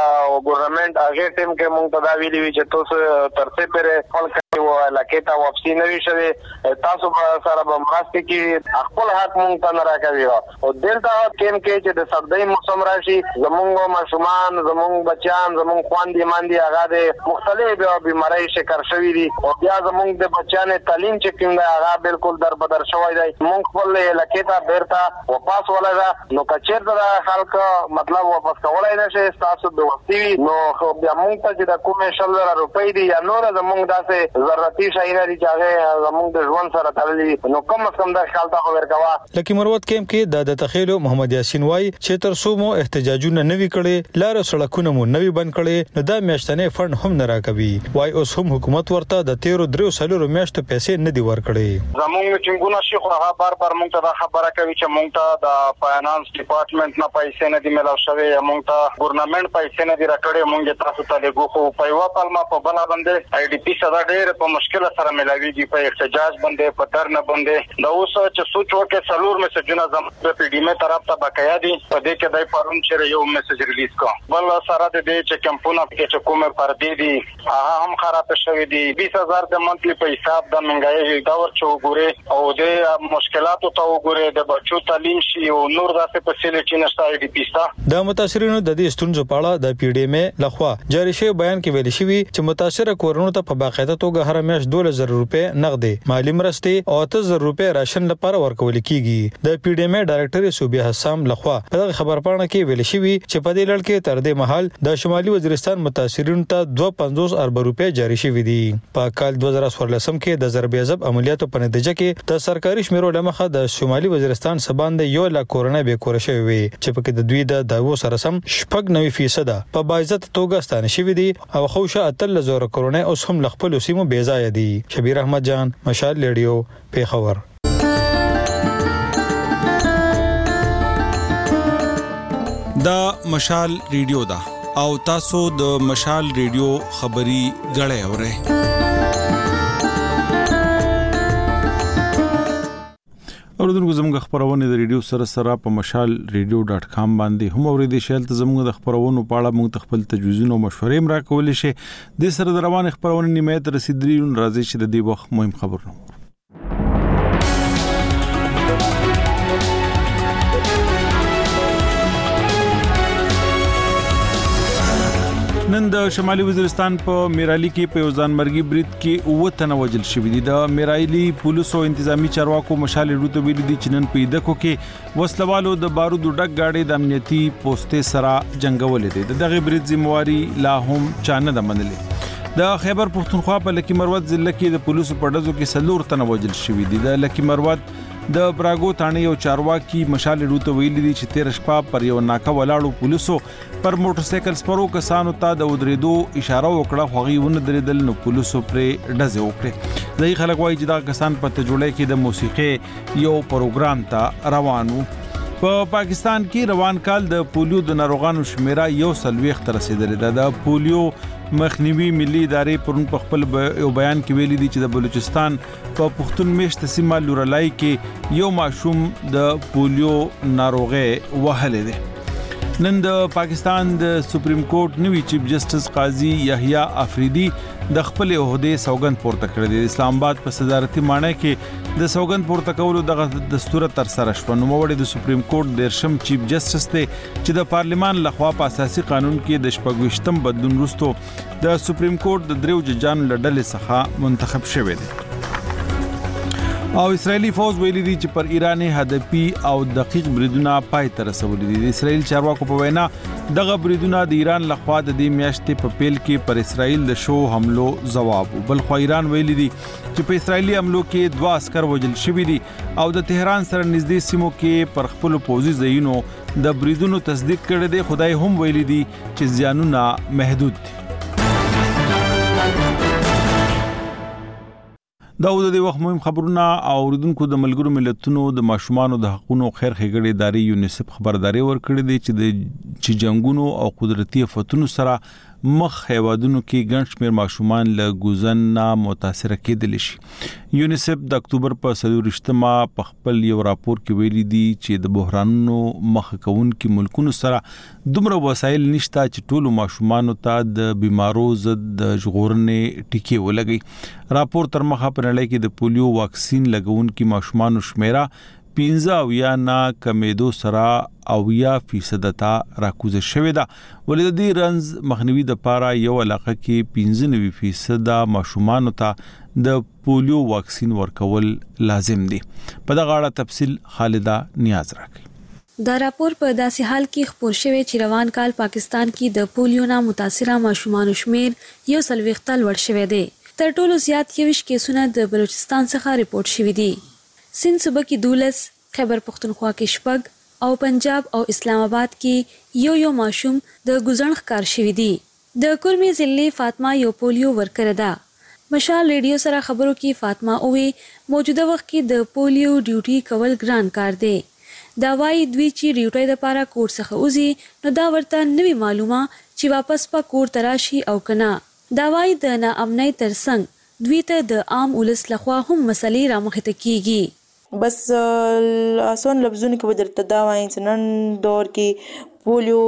ګورنمنت هغه ټیم کې مونږ ته دا ویلي وی چې تاسو ترڅه پرې خپل کوي او لکه تا واپسی نه وی شوی تاسو سره به مرسته کې خپل حق مونږ ته نه راکوي او دلته ټیم کې چې د سردی موسم راشي زمونږ ماشومان زمونږ بچیان زمونږ خواندې ماندې هغه د مختلفو بیماری شکار شوی دي او بیا زمونږ د بچیانو تعلیم چې کوم دی هغه بالکل در بدر شوی دی. مونږ خپل لکه تا بیرته واپس ولګا نو کچیر د خلک مطلب واپس کولای نشي تاسو د وختي نو خو بیا مونږ ته چې د کومې 100,000 روپۍ دي یا نور زمونږ داسې ضرورتي شایونه دي چې هغه زمونږ د ژوند سره تړلي نو کم از کم د خیال ته ورکوا. لکه مروت کیمپ کې د تخیلو محمد یاسین وای چې تر څو مو احتجاجونه نوي کړي لار سړکونه مو نوي بند کړي نو دا میاشتنې فند هم نه راکوي. وای اوس هم حکومت ورته د 13 میاشتو پیسې نه دی ورکړي. زمونږ څنګه شي خو هغه بار مونږ ته خبره کوي چې مونږ ته د فاینانس ډپارټمنټ نه پیسې نه دی ملاو شوی مونږ ته ګورنمنت پیسې نه دی راکړي مونږ تاسو ته لګو خو په یو پلمه په بل باندې آی ډی پی سره ډېر په مشکل سره ملاويږي په احتجاج باندې په درنه باندې دا اوس چې سوچ وکړي څلور میسجونه زم په پی ډی ام طرف ته بقایا دي په دې کې دای پرون چې یو میسج ریلیز کو بل سره د دې چې کمپونه کې کومه پردې دي هغه هم خراب شوی دي 20000 د منتلی په حساب د منګای دا ورچو ګوره او د مشکلاتو ته وګوره د بچو تعلیم شي او نور داسې فیسیلیټی نشته ای ډی پی ستا د متاثرینو د دې ستونزو په اړه د پی ډی ام لخوا جاری شوی بیان کې ویل شوی چې متاثر کورونو ته په باقاعده توګه هر میاشت 2000 روپے نقدې مالی مرستې او 8000 روپے راشن لپاره ورکول کیږي د پی ډی ام ډایریکټر صوبې حسام لخوا په خبرپاڼه کې ویل شوی چې په دې لړ کې تر دې مهال د شمالي وزیرستان متاثرینو ته 250 ارب روپے جاری شوی دي په کال 2014 کې د ضرب عذاب عملیاتو په نتیجه کې د سرکاري شمیرو لمخه د شمالي وزیرستان سباند 1 لک کورونه به کور شوی وي چې په کې د دوی د داوو سره سم 90% په باعزت توګه ستانه شوی دي او خوشه اتل زور کورونه اوس هم لخپل سیمو بیزای دي. شبیر احمد جان، مشال ریډیو، پیښور. دا مشال ریډیو دا او تاسو د مشال ریډیو خبري غړې اورئ. اوردونکو زموږ خبرونه د ریډیو سره په mashalradio.com باندې هم اوریدي شئ. ته زموږ د خبرونو په اړه موږ خپل تجویزونه او مشورې هم راکولې شئ. د سره د روان خبرونه نیمه تر رسیدلی راځي چې د دې وخت مهم خبرونه نن د شمالي وزیرستان په میرالی کې په یوزان مرګي برید کې 9 تنه وژل شوی دي. د میرالی پولیسو انتظامی چارواکو مشال ریډیو ویلي دي چې نن په دکو کې وسلوالو د بارودو ډک گاډي د امنیتي پوسټې سره جنگولې دي. دغه برید ذمہواری لا هم چانه د منلې. د خیبر پختونخوا په لکی مروت ضلع کې د پولیسو په ډزو کې 4 تنه وژل شوی دي. د لکی مروت د براګو تانه یو چارواکي مشال ریډیو ویلي دي چې 13 شپه پر یو ناکه ولاړو پولیسو پر موټر سایکل سپرو کسانو ته د ودریدو اشاره وکړه خو غي ونه درېدل نو پولیسو پر ډزه وکړه. ځای خلک وایي چې دا کسان په تجوړه کې د موسیقي یو پروګرام ته روانو. په پاکستان کې روان کال د پولیو د ناروغانو شمیره 140 تر رسیدلې ده. د پولیو مخنیوي ملي ادارې پرون په خپل یو بیان کې ویلي دي چې د بلوچستان په پښتون میشت سیمه لورلای کې یو ماشوم د پولیو ناروغي وهلې ده. نن د پاکستان د سپریم کورټ نوی چیف جسټس قاضي یحیی افریدی د خپل عہده سوګند پورته کړی دی. اسلام آباد په صدارتي مانای کې د سوګند پورته کولو د دستور تر سره شو. نو موړي د سپریم کورټ د رشم چیف جسټس ته چې د پارلیمان لخوا په اساسي قانون کې د شپږوشتم بدلون وروسته د سپریم کورټ د دریو ججانو لړل څخه منتخب شوی دی. او اسرایلی فوج ویلي دي چې پر ایرانی هدفي او دقیق بریدونه پای ته رسولي دي. د اسرایل چارواکو په وینا دغه بریدونه د ایران لخوا د دې میاشتې په پیل کې پر اسرایل د شو حملو جواب بل خو ایران ویلي دي چې په اسرایلی حملو کې 2 عسكر وژل شوي دي او د تهران سره نږدې سیمو کې پر خپل پوځي ځایونو د بریدونو تصدیق کړی دی. خدای هم ویلي دي چې زیانونه محدود دي. دا د دې وخت مهم خبرونه او اوریدونکو د ملګرو ملتونو د ماشومانو د حقوقو خیر ښېګړې ادارې یونیسف خبرداري ورکړې ده چې جنگونو او قدرتي آفتونو سره مخ هیوادونو کې ګڼ شمېر ماشومان له ګوزن نه متاثر کېدل شي. یونیسف د اکتوبر په 23 په خپل یو راپور کې ویلي دي چې د بحرانونو مخ کوونکو ملکونو سره دومره وسایل نشته چې ټولو ماشومان ته د بیمارو ضد د ژغورنې ټیکې ولګي. راپور تر مخه په نړۍ کې د پولیو واکسین لګونکو ماشومان شمیره 15 یا نه کمیدو سره 80% ته راکوزه شوې ده. ولې د دې رنز مخنیوي د پاره یو علاقه کې 95% ماشومان ته د پولیو واکسین ورکول لازم دي. په دغه اړه تفصیل خالده نیاز راکړي. دا راپور په داسې حال کې خبر شوی چې روان کال پاکستان کې د پولیو نه متاثره ماشومان شمیر 140 لوړ شوی دی. تر ټولو زیات 21 کیسونه د بلوچستان څخه ریپورت شوي دي. سند صوبه کې 12, خیبر پختونخوا کې 6 او پنجاب او اسلام آباد کې یو ماشوم د ګزن ښکار شوی دی. د کورمي ضلع فاطمه یو پولیو ورکر ده. مشال ریډیو سره خبرو کې فاطمه اوې موجوده وخت کې د پولیو ډیوټي کول ګران کار دی. دا وايي دوی چې ډیوټي د پاره کور څخه وځي نو دا ورته نوې معلومه چې واپس په کور تراشي او کنه. دا وايي د ناامنۍ ترڅنګ دوی ته د عام ولس لخوا هم مسلې رامخته کیږي. بس آسان لفظونه کې بدرته دا وایي چې نن دور کې پولیو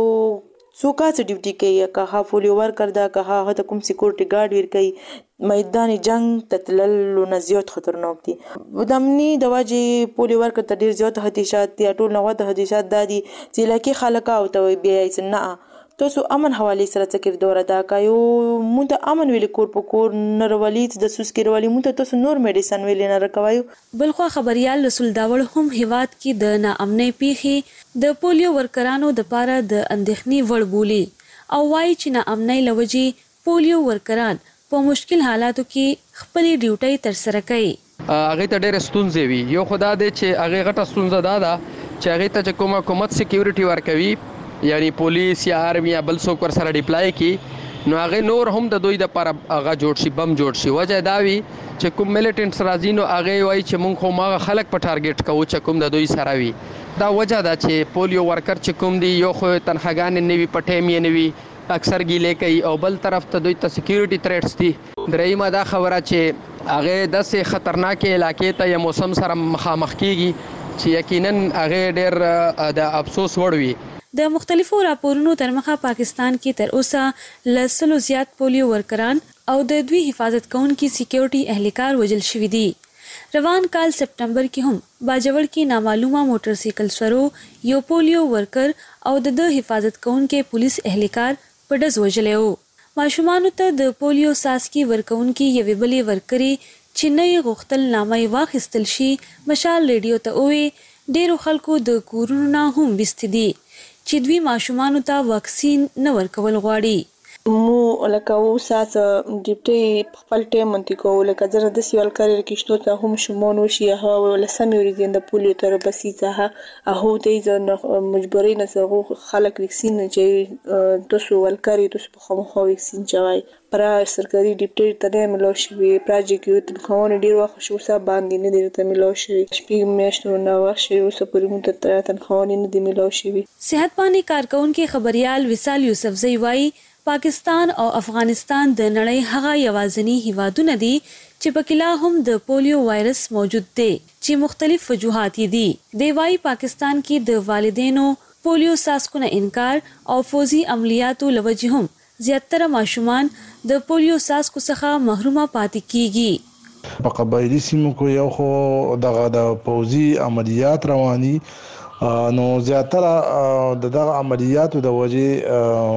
څوک څه ډیوټي کوي، که پولیو ورکر دا که هغه ته کوم سکیورټي ګارد ور کوي، میدان جنگ ته تللو نه زیات خطرناک دي. د امني د وجې پولیو ورکر ته ډیر زیات خدشات دي. ټول نو د خدشات دادي چې لکه خلک او ته بیا یې نه تاسو امن حواله سره څه دوره دا کایو مونږ ته امن ویل کور په کور نرولید د سوسکیروالي مونږ ته تاسو نور میډیسن ویل نه راکوایو. بلخو خبريال رسول داول هم هیواد کې د ناامنۍ پیښې د پولیو ورکرانو د پاره د اندېښنې وړ بولی او وايي چې ناامنۍ لوجې پولیو ورکران په مشکل حالاتو کې خپل ډیوټي تر سره کوي. هغه ته ډېر ستونزې وي. یو خدا دې چې هغه غټه ستونزه ده چې هغه ته کوم حکومت سکیورټي ورکوي یعنی پولیس یا آرمی یا بل څوک ور سره ډیپلای کی نو هغه نور هم د دوی د پر هغه جوړ شي بم جوړ شي. وجه دا وی چې کوم ملیټنټس راځي نو هغه وایي چې مونږ خو ما خلک په ټارګټ کوو چې کوم د دوی سره وي. دا وجه دا چې پولیو ورکر چې کوم دی یو خو تنخواګان نه وي پټې می نه وي اکثر ګیلې کوي او بل طرف ته دوی ته سکیورټي تھریټس دي. درېمه دا خبره چې هغه د سه خطرناک علاقې ته یا موسم سره مخامخ کیږي چې یقینا هغه ډېر د افسوس وړ وي. د مختلفو راپورونو ترمخه پاکستان کې تر اوسه لسلو زیات پولیو ورکران او د دوی حفاظت کوونکي سکیورټي اهلکار وژل شوي دي. روان کال سپټمبر کې هم باجوړ کې نامعلومه موټر سایکل سورو یو پولیو ورکر او د حفاظت کوونکي پولیس اهلکار په ډز وژلی و. ماشومانو ته د پولیو ساسکي ورکوونکي یوې بلې ورکري چې نه غوښتل نامه واخیستل شي مشال ریډیو ته وویل ډیرو خلکو د کورونو نه هم ویستي دي چې دوی ماشومانو ته واکسین نه ورکول غواړي. مو لکه اوسات ډیپټي خپل ټیم منطقو لکه زره د سیوال کاریر کې شتو ته هم شمون وشي هغه ول سمې ورځې د پولیو تر بسیته هغه ته ځنه مجبوري نه زغو خلک وکسین چې تاسو ولکاري تاسو په خو وکسین چوي پر سرکاري ډیپټي ته ملو شي پروژې کې تنخواونه ډیر وخت شو صاحب باندې نه دي ته ملو شي شپږ میاشتو نه وشي او سپوري مو ته تنخواونه نه دي ملو شي. صحت پانی کارکونکو خبريال وصال یوسفزئی وايي پاکستان او افغانستان د نړۍ هغه یوازینی هیوادونه دي چې په کې هم د پولیو وایرس موجود دی چې مختلف وجوهات دي. دی وايي پاکستان کې د والدینو پولیو ساسکو نه انکار او فوزي عملیاتو لوجه هم زیاتره ماشومان د پولیو ساسکو څخه محرومه پاتې کیږي. په قبایلی سیمو کې یو خو د فوزي عملیات رواني نو زیاتره دغه عملیاتو د وجې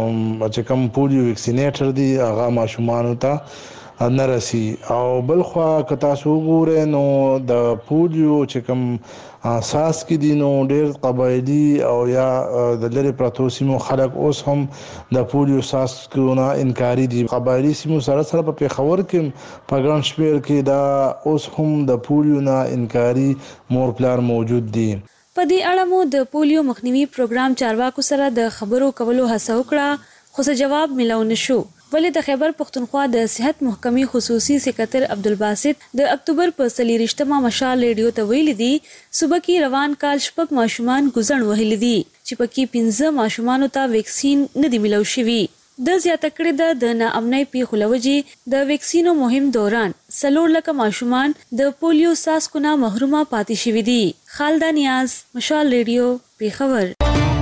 چې کوم پولیو ویکسینیټر دي هغه ماشومان ته نه رسی او بل خو که تاسو وګورئ نو د پولیو چې کوم اساس کې دي نو ډېر قبایلی او یا د لری پراتو سیمو خلک اوس هم د پولیو اساس کونه انکاری دي. قبایلی سیمو سره سره په پیښور کې په ګران شپیر کې دا اوس هم د پولیو نه انکاری مور پلار موجود دي. په دې اړه مو د پولیو مخنیوي پروګرام چارواکو سره د خبرو کولو هڅه وکړه خو څه جواب ملو نشو. ولې د خیبر پختونخوا د صحت محکمې خصوصي سکرټر عبدالباسط د اکتوبر په 23 مشال ریډیو ته ویلي دي صبح کې روان کال شپږ ماشومان ګزن وهلي دي چې پکې 15 ماشومان ته ویکسین نه دی ملو شوی. د زیاته کړې د ناامنۍ پیښو لوجې د ویکسینو مهم دوران 4 لک ماشومان د پولیو ساسکو نه محرومه پاتې شوي دي. خالده نیاز مشال ریډیو پیښور.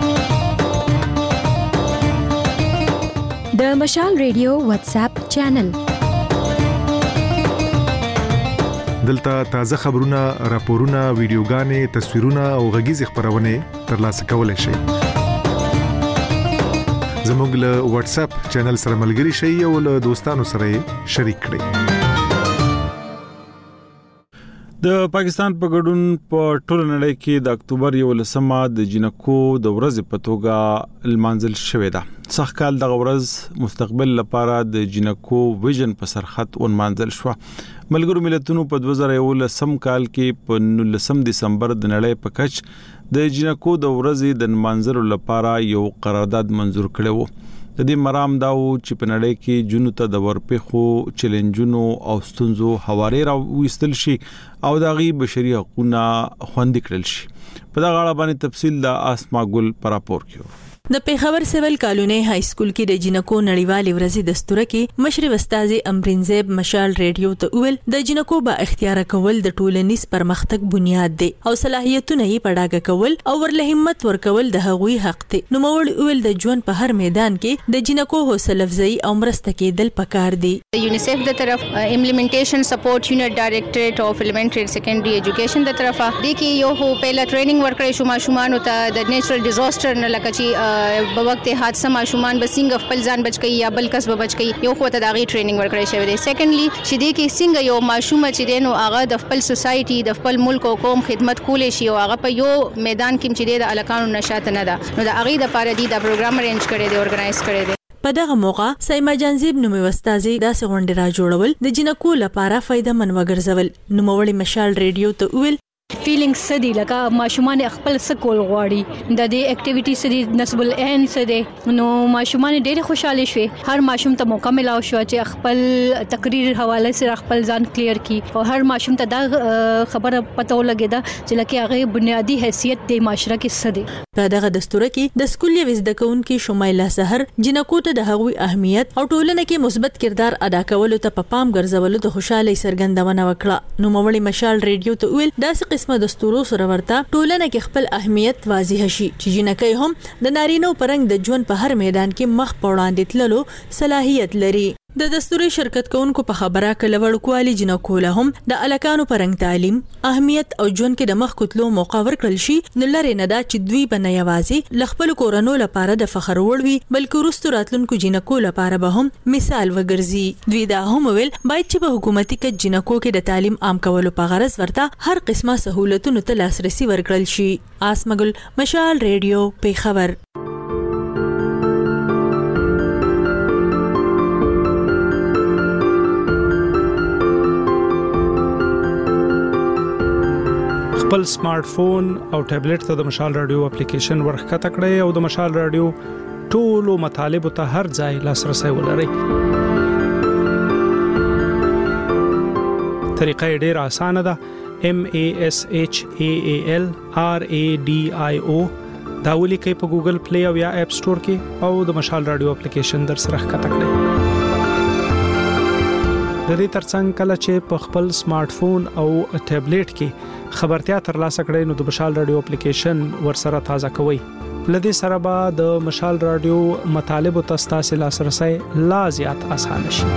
د مشال ریډیو واتس اپ چینل دلته تازه خبرونه، راپورونه، ویډیوګانې، تصویرونه او غږیز خبرونه ترلاسه کولای شئ. زموږ له واتس اپ چینل سره ملګري شئ او له دوستانو سره شریک کړئ. د پاکستان په ګډون په ټوله نړۍ کې د اکتوبر 11 د جنکو د ورځې په توګه المنزل شوې ده. څخه کال د ورځ مستقبل لپاره د جنکو ویژن په سرخط ونمانځل شو. ملګرو ملتونو په 2011 کال کې په 19 دسمبر د نړۍ په کچ د جنکو د ورځې د منځلو لپاره یو قرارداد منزور کړی و. د دې مرام داو چې په نړۍ کې جنو ته د ورپېخو چیلنجونو او ستونزو حواله راوستل شي او د غي بشري حقوقونه خوندي کړل شي. په دا غاړه باندې تفصیل د اسما ګل پر راپور کیو. د پیښور سیول کالونی های سکول کې د جنکو نړیوالې ورځې دستوره کې مشر استاد امرینزیب مشال ریډیو ته ویل د جنکو با اختیار کول د ټولنیز پرمختګ بنیاد دی او صلاحیتونه یې پړاګه کول او ورله همت ورکول د هغوی حق دی. نو مول ویل د ژوند په هر میدان کې د جنکو حوصله افزایی او مرسته کېدل پکار دی. یونیسف د طرف امپلیمنټیشن سپورټ یونټ ډایریکټریټ اف الیمنټری سیکنډري ایجوکیشن د طرفه د کې یو هو پهلا ټریننګ ورکړی شو ماشومان ته د نیچرل ډیزاستر نه لکه چې په وخت حادثه ماشومان به څنګه خپل ځان بچ کړي یا بل کس به بچ کړي یو خو ته دا غي ټریننګ ورکړی شوی دی. سیکنډلی چې د کې څنګه یو ماشوم چې دینو هغه د خپل سوسایټي د خپل ملک او قوم خدمت کولې شي او هغه په یو میدان کې چې د الکانو نشات نه ده نو د هغه د پاره دی د پروګرام ارینج کړي دی اورګنایز کړي دی. په دغه موقع سیما جانزیب نومي استاذي داسې غونډه را جوړول د جنکو لپاره فائدہ من وګرځول. نو مولي مشال ریډیو ته ویل فیلینګ سدي لکه ماشومان خپل سکول غواړي د دې اکټیویټي سدي نسب العين سدي نو ماشومان ډېر خوشاله شوي. هر ماشوم ته موقع ملاو شو چې خپل تقریر حواله سره خپل ځان کلیر کړي او هر ماشوم ته دا خبره پته ولګیدا چې لکه هغه بنیادی حیثیت د معاشره کې سدي. په دغه دستور کې د سکول یو زده کوونکو شمایله سحر جنکو ته د هغوی اهمیت او ټولنه کې مثبت کردار ادا کولو ته په پام ګرځولو د خوشاله سرګندونه وکړه. نو مولي مشال ریډیو ته ویل داسې قسمه دستورو سره ورته ټولنه کې خپل اهمیت واضح شي چې جنکۍ هم د نارینو پرنګ د ژوند په هر میدان کې مخ په وړاندې تللو صلاحیت لري. د دستوري شرکت کوونکو په خبره کله وړکوالي جنکو له هم د الکانو پرنګ تعلیم اهمیت او ژوند کې د مخ کتلو موقع ورکړل شي نو لري نه دا چې دوی بنه یوازي لخپل کورونو لپاره د فخر وړ وي بلکې وروسته راتلونکو جنکو لپاره به هم مثال وګرځي. دوی دا هم ویل باید چې په حکومتي کې جنکو کې د تعلیم عام کولو په غرض ورته هر قسمه سہولتونو ته لاسرسي ورکړل شي. آسمګل مشال ریډیو پیښور. خپل سمارټ فون او ټابلیټ ته د مشال رادیو اپلیکیشن ورخته کړئ او د مشال رادیو ټولو مطالب ته هر ځای لاسرسي ولرئ. طریقه ډېره اسانه ده. MASHAAL RADIO دا ولیکئ په ګوګل پلی او یا اپ سٹور کې او د مشال رادیو اپلیکیشن در سره ښکته کړئ. د دې ترڅنګ کله چې په خپل سمارټ فون او ټابلیټ کې خبرتیا ترلاسه کړئ نو د مشال رادیو اپلیکیشن ورسره تازه کوئ. لدې سره به د مشال رادیو مطالب او تاسو لاسرسي لا زیات اسانه شي.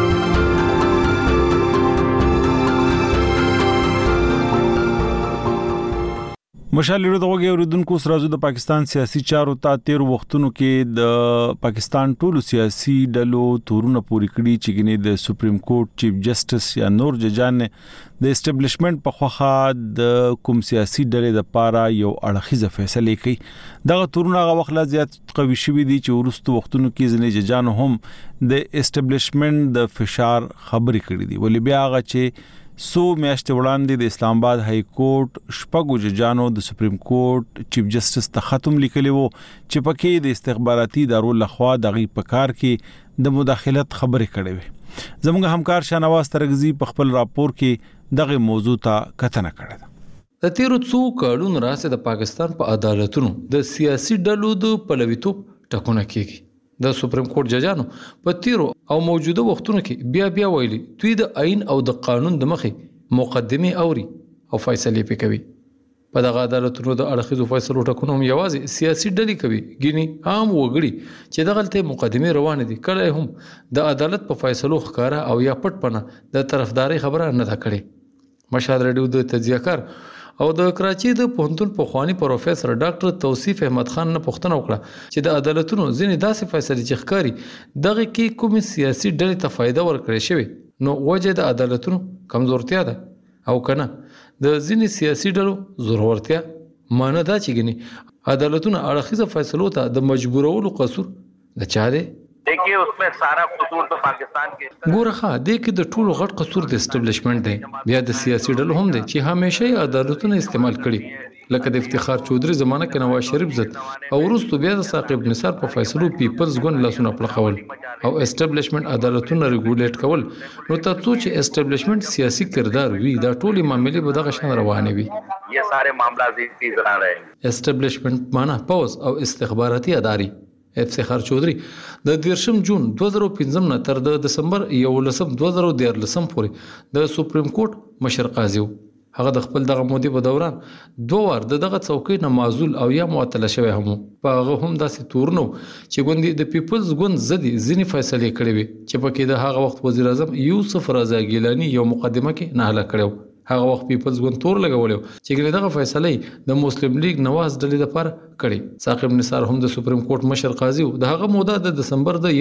مشال ریډیو دغه اوریدونکو سره د پاکستان سیاسي چارو ته 13 وختونو کې د پاکستان ټولو سیاسي ډلو تورونه پوری کړی چې ګنې د سپریم کورټ چیف جسټس یا نور ججان د اسټابلیشمنت په خوخه د کوم سیاسي ډلې د پاره یو اړخیزه فیصله کوي. دغه تورونه هغه وخت لا زیات قوي شوي دي چې ورستو وختونو کې ځنې ججان هم د اسټابلیشمنت د فشار خبرې کړې دي. ولې بیا هغه چې سو میاشتې وړاندې د اسلام آباد های کورټ شپږو ججانو د سپریم کورټ چیف جسټس ته خط لیکلی وو چې پکې د استخباراتي ادارو لخوا دغه په کار کې د مداخلت خبرې کړې وي. زموږ همکار شاهنواز ترغزی په خپل راپور کې دغه موضوع ته کتنه کړې ده. د تیرو څو کالونو راځي د پاکستان په عدالتونو د سیاسي ډلو د پلویتوب ټکونه کیږي. د سپریم کورټ ججانو په تیرو او موجوده وختونو کې بیا ویلي دوی د آئین او د قانون د مخې مقدمه اوري او فیصله کوي. په دغه عدالتونو د اړخیزو فیصلو ټکونه هم یوازې سیاسي ډلې کوي. ګینی عام وګړي چې دغه مقدمه روانه دي کله هم د عدالت په فیصلو ښکارا او یا پټ پنه د طرفداري خبره نه ده کړې. مشال ریډیو د تجزیهکار او د کراچي د پوهنتون پخوانی پروفیسور ډاکټر توصیف احمد خان نه پوښتنه وکړه چې د عدالتونو ځینې داسې فیصلې چې ښکاری دغه کې کومې سیاسي ډلې ته فایده ورکړي شوی نو وجه د عدالتونو کمزورتیا ده او کنه د ځینې سیاسي ډلو زورورتیا. معنی دا چې ګني عدالتونو اړخیزه فیصلو ته د مجبورولو قصور د چا دی देखिए उसमें सारा कसूर तो पाकिस्तान के ګورخه د کې د ټولو غټ قصور د اسټابلیشمنت دی بیا د سیاسي ډلو هم دی چې همیشه عدالتونه استعمال کړي لکه د افتخار چودري زمانه کې نواز شریف ضد او وروسته بیا د ثاقب نثار په فیصلو پیپلز ګوند لاسونه پړقول او اسټابلیشمنت عدالتونه ریګولیټ کول نو تاسو چې اسټابلیشمنت سیاسي کردار وي دا ټولي معاملې به دغه شان روانې وي ये सारे मामला इसी तरह रहे اسټابلیشمنت معنا پوز او استخباراتي اداري افتخار چودري د 13 جون 2015 نه تر د دسمبر 11 2013 پورې د سپریم کورټ مشر قاضي هغه د خپل دغه مودې په دوران 2 وار دغه څوکۍ نه معزول او یا معطل شوی هم په هغه هم داسې تورنو چې ګوندي د پیپلز ګوند زدي ځینی فیصله کړې وي چې پکې د هغه وخت وزیر اعظم یوسف رضا ګیلانی یو مقدمه کې نه هله کړو هغه وخت پیپلز ګوند تور لګولو چې ګنې دغه فیصله د مسلم لیگ نواز ډلې لپاره کړي ثاقب نثار هم د سپریم کورټ مشر قاضي د هغه موده د دسمبر د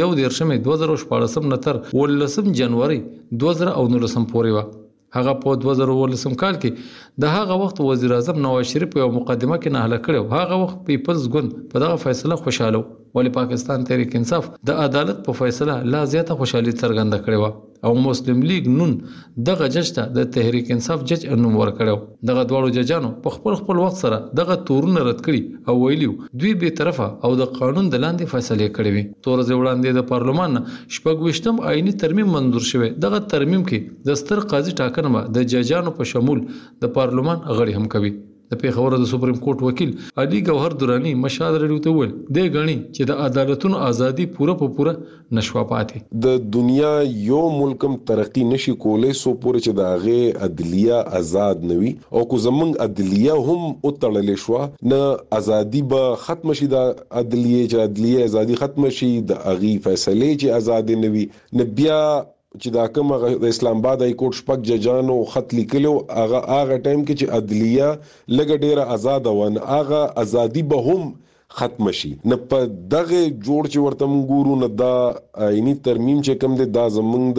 2014 نه تر 18 جنوري 2019 پورې و هغه په 2019 کال کې د هغه وخت وزیر اعظم نواز شریف یو مقدمه کې نه هله کړو هغه وخت پیپلز ګوند په دغه فیصله خوشاله ولی پاکستان تحریک انصاف د عدالت په فیصله لا زیاته خوشحالي څرګنده کړې و او مسلم لیگ نون دغه جج ته د تحریک انصاف جج انوم ورکړو دغه دواړو ججانو په خپل وخت سره دغه تورونه رد کړي او ویلیو دوی به طرفه او د قانون د لاندې فیصله کړې وي تور ځوړاندې د پارلمان شپږ آئینی ترمیم منظور شوه دغه ترمیم کې د ستر قاضي ټاکنه د ججانو په شمول د پارلمان غړي هم کوي د پیښور د سپریم کورټ وکیل علي گوهر درانی مشال رډیو ته ویل د غني چې د عدالتونو ازادي پوره نشوا پاتې د دنیا یو ملکم ترقی نشي کولای سو پورې چې د هغه عدلیه آزاد نوي او کو زمونږ عدلیه هم او تړلې شو نه ازادي به ختم شي د عدلیه ازادي ختم شي د اغي فیصله چې آزاد نوي نه بیا چې دا کوم د اسلام آباد های کورټ شپږ ججانو خط لیکلو هغه ټایم کې چې عدلیه لګ ډیره آزاد ون هغه ازادي به هم ختم شي نه په دغه جوړ چې ورته ګورو نه دا آئینی ترمیم چې کوم د زمونږ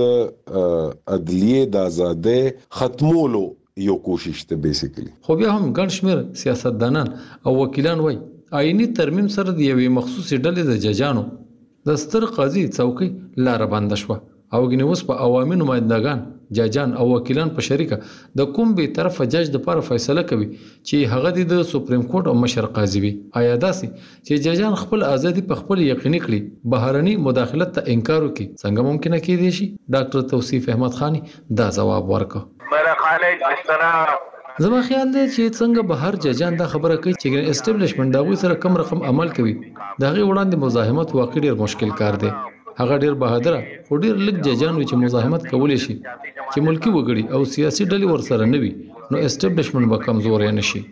د عدلیه د آزادۍ ختمولو یو کوشش ته بیسیکلی خو بیا هم ګڼ شمېر سیاستدانان او وکیلان وایي آئینی ترمیم سره د یوې مخصوصې ډلې د ججانو د ستر قاضي څوکۍ لاره بنده شوه او غنی اوس په عوامي نمائندگان ججان او وکیلان په شریکه د کوم به طرف جج د لپاره فیصله کوي چې هغه د سپریم کورټ او مشر قاضي وي آیا داسې چې ججان خپل ازادي په خپل یقیني کړي بهرني مداخلت ته انکار وکړي څنګه ممکن کېدی شي ډاکټر توصیف احمد خانی دا جواب ورکړ میرا خیال ہے جس طرح زما خیال دی چې څنګه بهر ججان دا خبره کوي چې اسټابلیشمنت دا سره کم رقم عمل کوي دا غي وړاندې مزاحمت واقع ډیر مشکل کار دی هغه ډیر بهادر خو ډیر لږ ججان چې مزاحمت کولی شي چې ملکی وګړي او سیاسي ډلې ورسره نه وي نو اسټابلیشمنت به کمزور نه شي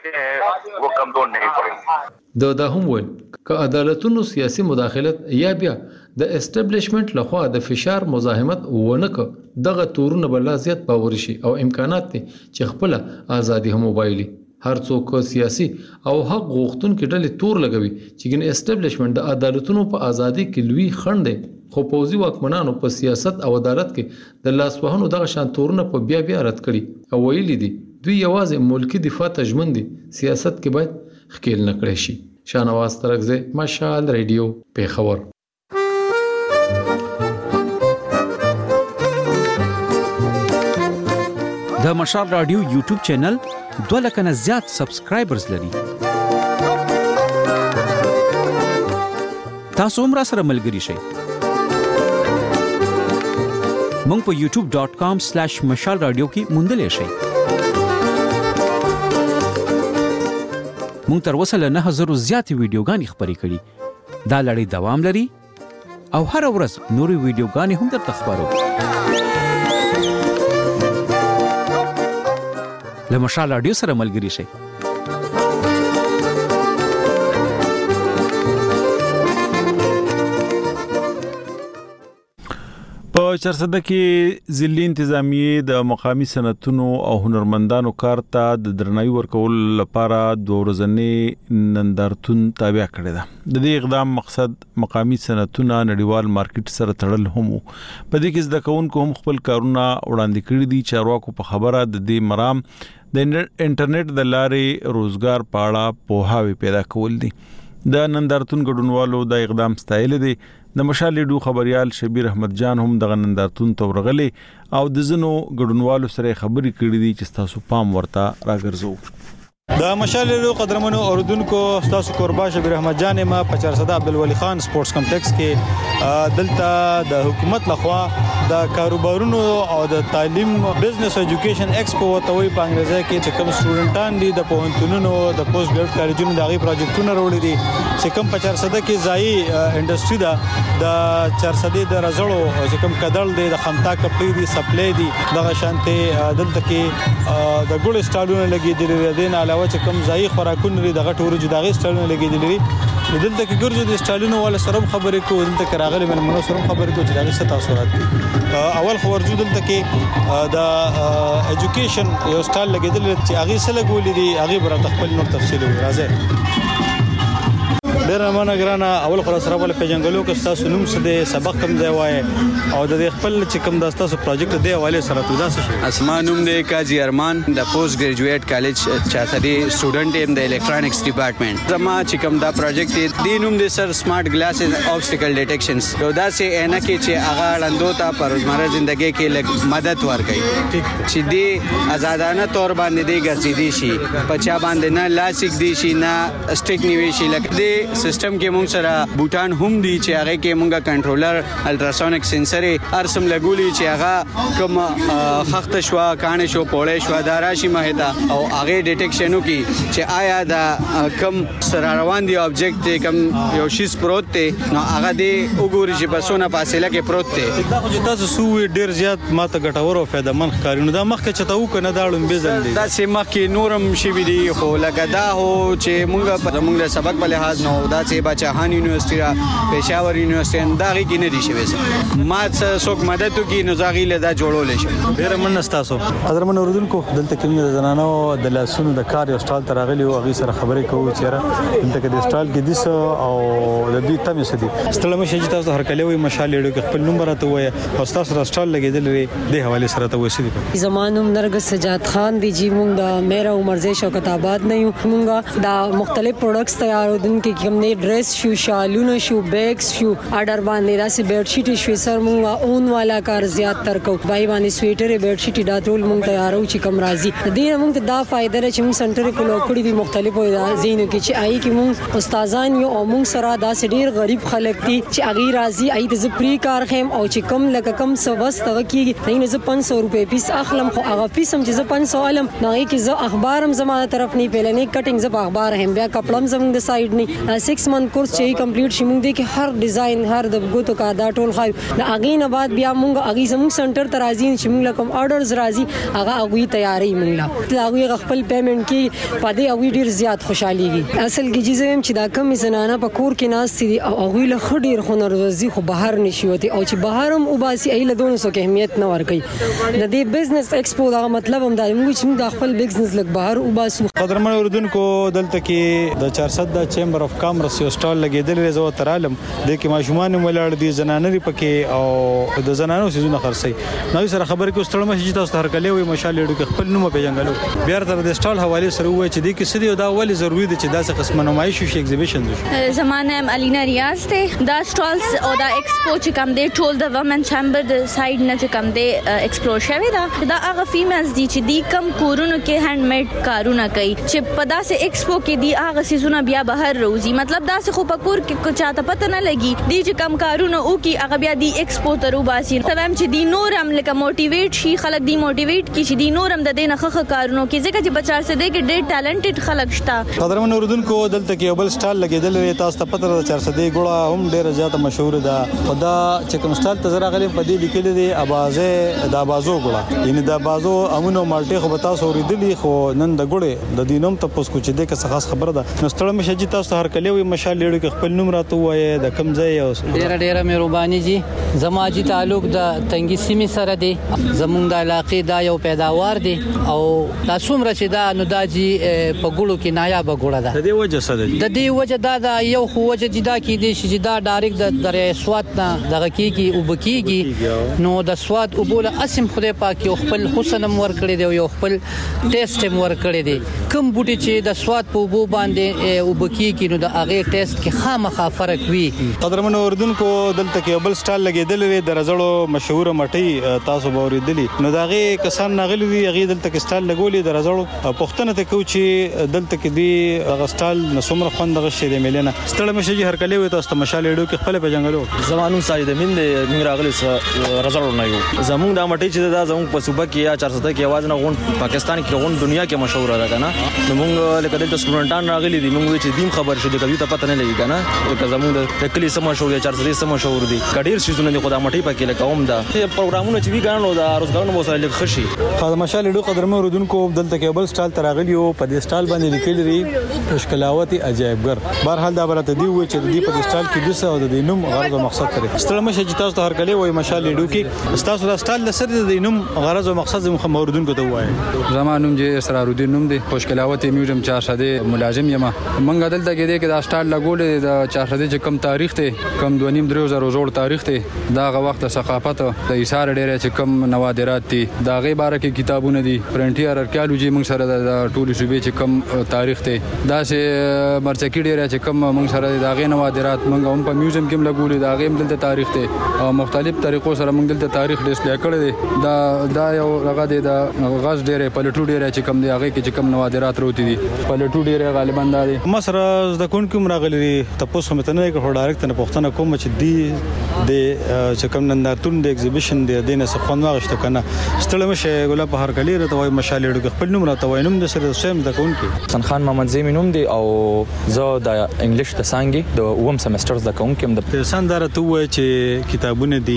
वो कमजोर नहीं पड़ेगी دا هم وایي ک عدالتونو سیاسي مداخلت یا بیا د اسټابلیشمنت لخوا د فشار مزاحمت ونک دغه تورونه بل زیات باور شي او امکانات دي چې خپل ازادي هم موبایلي هر څوک سیاسي او حق غوښتونکو ډلې تور لګوي چې ګن اسټابلیشمنت د عدالتونو په ازادي کې لوی خنډ دی خو پوزي واکمنانو په سیاست او عدالت کې د لاسوهنو دغه شان تورونه په بیا رد کړي او ویلي دي دوی یوازې ملکی دفاع ته ژمن دي سیاست کې باید خکېل نه کړی شي شاهنواز ترکزه مشال ریډیو پیښور د مشال رادیو یوټیوب چینل 2 لک نه زیات سبسکرایبرز لري تاسو هم را سره ملګري شئ مونږ په youtube.com/mashalradio کې موندلې شئ مونږ تر اوسه له 9000 زیات ویډیوګانې خپرې کړې دا لړۍ دوام لري او هر ورځ نوري ویډیوګانې هم درته خبرو له مشال رادیو سره ملګري شئ په چرسده کې ضلعي انتظامیه د مقامی صنعتونو او هنرمندانو کار ته د درناوي ورکول لپاره د ورځنی نندارتون تابع کړی ده د دې اقدام مقصد مقامی صنعتونه نړیوال مارکیټ سره تړل هم په دې کې زده کوونکو هم خپل کارونه وړاندې کړي دي چارواکو په خبره د دې مرام د انټرنیټ د لارې روزګار پاړه پوهاوی پیدا کول دي د نندارتون ګډونوالو د اقدام ستایل دي د مشال ریډیو خبريال شبیر احمد جان هم د غنندارتون تورغلي او د زنو ګډونوالو سره خبري کړې دي چې تاسو پام ورته راګرځو. د مشال ریډیو قدرمنو اوردونکو تاسو قربا شبیر احمد جان ما په 400 عبدالولی خان سپورتس کمپلیکس کې دلته د حکومت لخوا د کاروبارونو او د تعلیم بزنس ایجوکیشن ایکسپو وتوي په انګریزي کې چې کوم سټوډنټان دي د پوهنتونونو د پوسټ ګریجویټ کالجونو د غي پروجیکټونو وروړي دي چې کوم په 400 کې ځای انډستری دا د 400 د رزړو چې کوم کدل دي د خمتا کپړې دي سپلای دي دغه شانته دلته کې د ګول سټالونو لګیدل دي نه علاوه چې کوم ځای خوراکونه لري دغه ټورو جداغي سټالونه لګیدل دي دلته کې ګرځو د سټالونو ول سره خبرې کوو دلته کې راغلي منو سره خبرې کوو چې دغه څه تاثیرات دي. اول خبرجو دلته کې د ایجوکیشن یو سټال لګیدل چې هغه سره ګولې دي هغه برته خپل نور تفصیل راځي. ډیر مننه ګرانه اول خلاص را ول په جنگلو کې تاسو نوم څه دي سبق کم ځای وای او د خپل چې کوم د تاسو پروجیکټ دی حواله سره تو داسه شي. اسمانوم دی قاضي ارمان د پوسټ ګریجویټ کالج چاته سټوډنټ ایم د الکترونکس ډپارټمنټ زما چې کوم دا پروجیکټ دی نوم دی سر سمارټ ګلاسز اوبسټیکل ډیټیکشنز یو داسې عینه کې چې هغه لاندو ته په روزمره ژوندۍ کې لږ مدد ورکړي چې دی آزادانه تور باندې دی ګرځېدي شي په چا باندې نه لاسیک دی شي نه سټیک نیوي شي لکه دی سیستم کې مونږ سره بوتان هم دي چې هغه کې مونږه کنټرولر الټراسونیک سنسر ارسم لګولي چې هغه کوم خخت شو کانه شو پوله شو داراشي مهدا او هغه ډیټیکشنو کې چې آیا دا کوم سره روان دي اوبجیکټ کوم یو شیز پروت دی نو هغه دی وګوري چې په سونه فاصله کې پروت دی دا خو تاسو سو ډیر زیات ماته ګټور او فائدہ من ښکارینو دا مخکې چته وکنه دا لوم بيزل دي دا سه مخکې نورم شي وی دي خو لکه دا هو چې مونږ سبق په لحاظ نو دا چې بچهان یونیورسيټي را پېښور یونیورسيټي داغي کې نه دي شوی ما څوک مدد کوي نو زاغي له دا جوړول شي. ډیر مننه تاسو قدرمن اوردونکو دلته کې د زنانو د لاسونو د کار یو سټال ترغلي او غي سره خبرې کوو چې دلته کې د سټال کې دیس او د دوی تمه سدي ستلمه شي تاسو هر کله وي مشال لیډو کې خپل نمبر راته وای او تاسو را سټال لګیدل لري د حواله سره ته وسیدي. زمانوم نرګس سجاد خان دی جی مونږ د میرا عمر زی شوکت آباد نه یو مونږ دا مختلف پروډکټس تیارو دن کې کوم نه ډریس شو شالونه شو بیگز شو اډر باندې راسي بیډ شیټ شو سر مونږه اون والا کار زیات تر کو بای باندې سویټر بیډ شیټ دا ټول مونږ تیارو چې کم راځي دې مونږ دا فائدہ لري چې مونږ سنټر کې لوکړي دي مختلفو زینو کې چې آی کې مونږ استادان یو او مونږ سره دا ډیر غریب خلک دي چې اغي راځي آی د زپری کار خیم او چې کم لکه کم سوس تغه کې نه ز 500 روپے پیس اخلم خو هغه پیسم چې ز 500 علم نه کې ز اخبارم زمانه طرف نه پیلنې کټینګ ز اخبار هم بیا کپړم زموږ د سایډ نه 6 منث کورس چې کمپلیټ شي مونږ دې کې هر ډیزاین هر د ګوتو کا دا ټول خای د اغي نه بعد بیا مونږ اغي زموږ سنټر ته راځي چې مونږ کوم آرډرز راځي هغه اغوي تیاری مونږ لا اغوي خپل پیمنٹ کې پدې اغوي ډیر زیات خوشاليږي اصل کې چې دا کم زنانه په کور کې ناس دي او اغوي له خډیر خنر ورزي خو بهر نشي وتی او چې بهرم وباسي ایله دونه سو کې اهمیت نه ور کوي د دې بزنس ایکسپو دا مطلب هم دا موږ چې د خپل بزنس لګ بهر وباسو. قدرمن اوردونکو دلته کې د 400 د چیمبر اف کامرس یو سټال لګیدل زو ترالم د کې ماشومان ولړ دي زنانه پکې او د زنانو سيزونه خرسي نو سره خبرې کو ستړم چې تاسو هر کله وي مشال لیډو کې خپل نوم په جنگلو بیا تر د سټال حواله سره وای چې د کې سدي دا ولې ضروری دي چې داسې قسمه نمایش شي ایگزیبیشن دي. زمانه الینا ریاض ته دا سټالز او دا ایکسپو چې کوم دی ټول د ومن چیمبر د سایډ نه چې کوم دی ایکسپلور شوی دا هغه فیمیلز دي چې دی کم کورونو کې هاند میډ کارونه کوي چې په داسې ایکسپو کې دی هغه سيزونه بیا بهر روزي مطلب داسې خو په کور کې چاته پته نه لګي دی چې کم کارونه او کې هغه بیا دی ایکسپو ته روباسي تمام چې دی نورم لکه موټیویټ شي خلک دی موټیویټ کی چې دی نورم د دینه خخ کارونو کې ځکه چې بچار سره دی کې ډېر ټالنټډ خلک شته. قدرمن اوردونکو دلته کې بل سټال لګیدل لري تاسو ته پته ده 400 دی ګوړه هم ډېر زیاته مشهور ده خدا چې کوم سټال ته زرا غلي په دې لیکل دي اوازه د بازو ګوړه یعنی د بازو امونو مالټي خو تاسو اوریدلی خو نن د ګوړه د دینوم ته پوس کو چې د څه خاص خبره ده نو ستړم شي تاسو هر کله وي مشال لیډو کې خپل نوم راته وایي د کم ځای او ډېر مهرباني جی زما جی تعلق د تنګي سیمې سره دی زمونږ د علاقې دا یو پیداوار دی او دا څومره چې دا نو دا جی په ګړو کې نایاب ګړه ده د دې وجه سره د دې وجه دا یو خو وجه جدا کې دي چې دا ډایرکټ د درې سواد نه دغه کېږي او بکیږي نو د سواد او بوله اسم خدای پاک یو خپل حسن مور کړی دی یو خپل ټیسټ مور کړی دی کوم بوټي چې د سواد په بو باندې او بکیږي نو د هغه ټیسټ کې خامخا فرق وي. قدرمن اوردونکو دلته کې بل سټال لګیدل لري د رزړو مشهور مټي تاسو به اوریدلی نو داغه کسان نغلی دي هغه دلته کې سټال لګولې د رزړو پښتنه ته کوچي دلته کې دی هغه سټال نسومره خوند غشي د ملينه ستړي مشجي هر کله وي تاسو مشال اډو کې خپل په جنگلو زمانو ساجد مين دي موږ راغلي رزړو نه یو زمونږ د مټي چې دا زمونږ په صوبه کې یا 400 کې आवाज نه غون پاکستان کې غون دنیا کې مشهور ده کنه نو موږ لکه دلته سټوډنټان راغلي دي موږ چې دیم خبر شو د کوي ته پته نه لګي کنه لکه زمونږ د کلی سم مشهور یا 400 سم مشهور دي کډیر شیزونه د خدای مټي پکې لکه هم دا پروګرامونه چې وی ګانو دا روزګارونو مو سره لږ خشي خدای مشال اډو قدرمن اوردونکو دلته کې بل سټال تراغلی او په دې سټال باندې لیکل لري مشکلاوت عجایبګر بهرحال دا برته دی و چې د دې په سټال کې دوسه او د نوم غرض او مقصد لري ستړي مشه چې تاسو هر کله وای مشال اډو کې تاسو د سټال لسر د نوم غرض او مقصد مخ اوردونکو ته وای زمانوم چې اسرار الدین نوم دی مشکلاوت میوزیم 400 ملازم یم منګ دلته کې دی کې دا سټال لګول د 400 چې کم تاریخ ته کم 2.5 جوړ تاریخ ته دا غ وخت ثقافت د ایثار ډیره چې کم نوادرات دي دا غي باره کې کتابونه دي فرنټیر ارکیالوجي موږ سره د ټولو صوبې چې کم تاریخ ته دا سه مرچکی ډیره چې کم موږ سره د غي نوادرات موږ هم په میوزیم کې لګولې دا غي دلته تاریخ ته او مختلف طریقو سره موږ دلته تاریخ ډیسپلی کړی دی دا یو هغه دی دا غاز ډیره پلټو ډیره چې کم دی هغه کې چې کم نوادرات وروتي دي پلټو ډیره غالبا دا دي مسره د کون کوم راغلي تاسو هم ته نه کوم ډایرکټ نه پښتنه کوم چې دی د چې کم نندارتون د ایگزیبیشن دی دینه څخه خوند واغشته کنه ستړي مشه ګل په هر کلی راته وای مشال اډو خپل نوم راته وای نوم د سره سیم د کون کې حسن خان محمد زمي نوم دی او زه د انګلیش د سانګي د اوم سمسترز د کون کې د ساندار ته وای چې کتابونه دي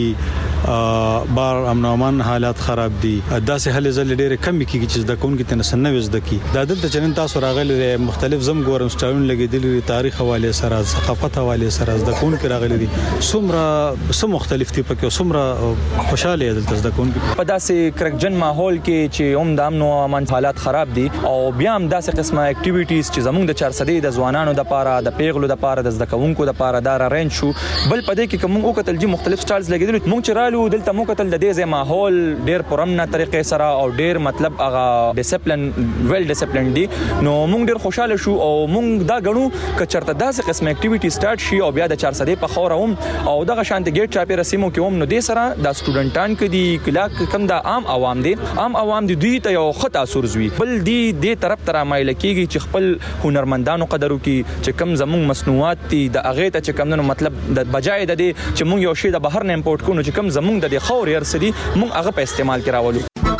بار امنومن حالات خراب دي داسې حل زل ډېر کم کیږي چې د کون کې تنه نوې زده کی دا دلته چنن تاسو راغلي مختلف زم ګورم سټاون لګیدلې تاریخ حواله سره ثقافت حواله سره د کون کې راغلي دي څومره سم مختلف دي پکې څومره خوشاله دلته د کون کې په داسې کرکجن ماحول کې چې هم د امن او امان حالات خراب دي او بیا هم داسې قسمه اکټیویټیز چې زموږ د 400 د ځوانانو د پاره د پیغلو د پاره د زدکونکو د پاره دا رینج شو بل پدې کې کوم او کتل جی مختلف سټایلز لګیدل موږ چرالو دلته مو کتل د دې ماحول ډیر پرمنه طریقې سره او ډیر مطلب هغه ډیسپلین ویل ډیسپلین دي نو موږ ډیر خوشاله شو او موږ دا غنو ک چرته داسې قسم اکټیویټی سٹارټ شي او بیا د 400 په خوره هم او دغه شانت ګیټ چاپی رسمو کې هم نو دې سره د سټوډنټان کې دي کله کم د عام عوام دي دوی ته یو خطا سورزوي بل دی دې طرف تر مایل کېږي چې خپل هنرمندانو قدرو کې چې کم زموږ مصنوعات دي د اغه ته چې کم نو مطلب د بجای د دې چې موږ یو شی د بهر نه امپورټ کوو چې کم زموږ د خور يرسدي موږ هغه په استعمال کې راولو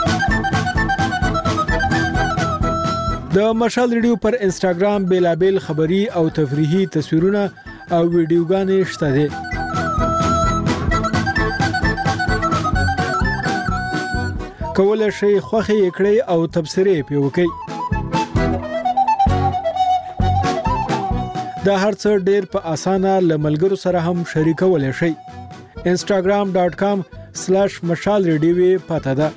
د مشال ریډیو پر انستګرام بیلابل خبری او تفریحي تصویرونه او ویډیوګانې شته دي کولای شئ خوښي کړئ او تبصرې پې وکړئ دا هرڅه ډېر په اسانه لملګرو سره هم شریکولای شئ instagram.com/mashalradio پته ده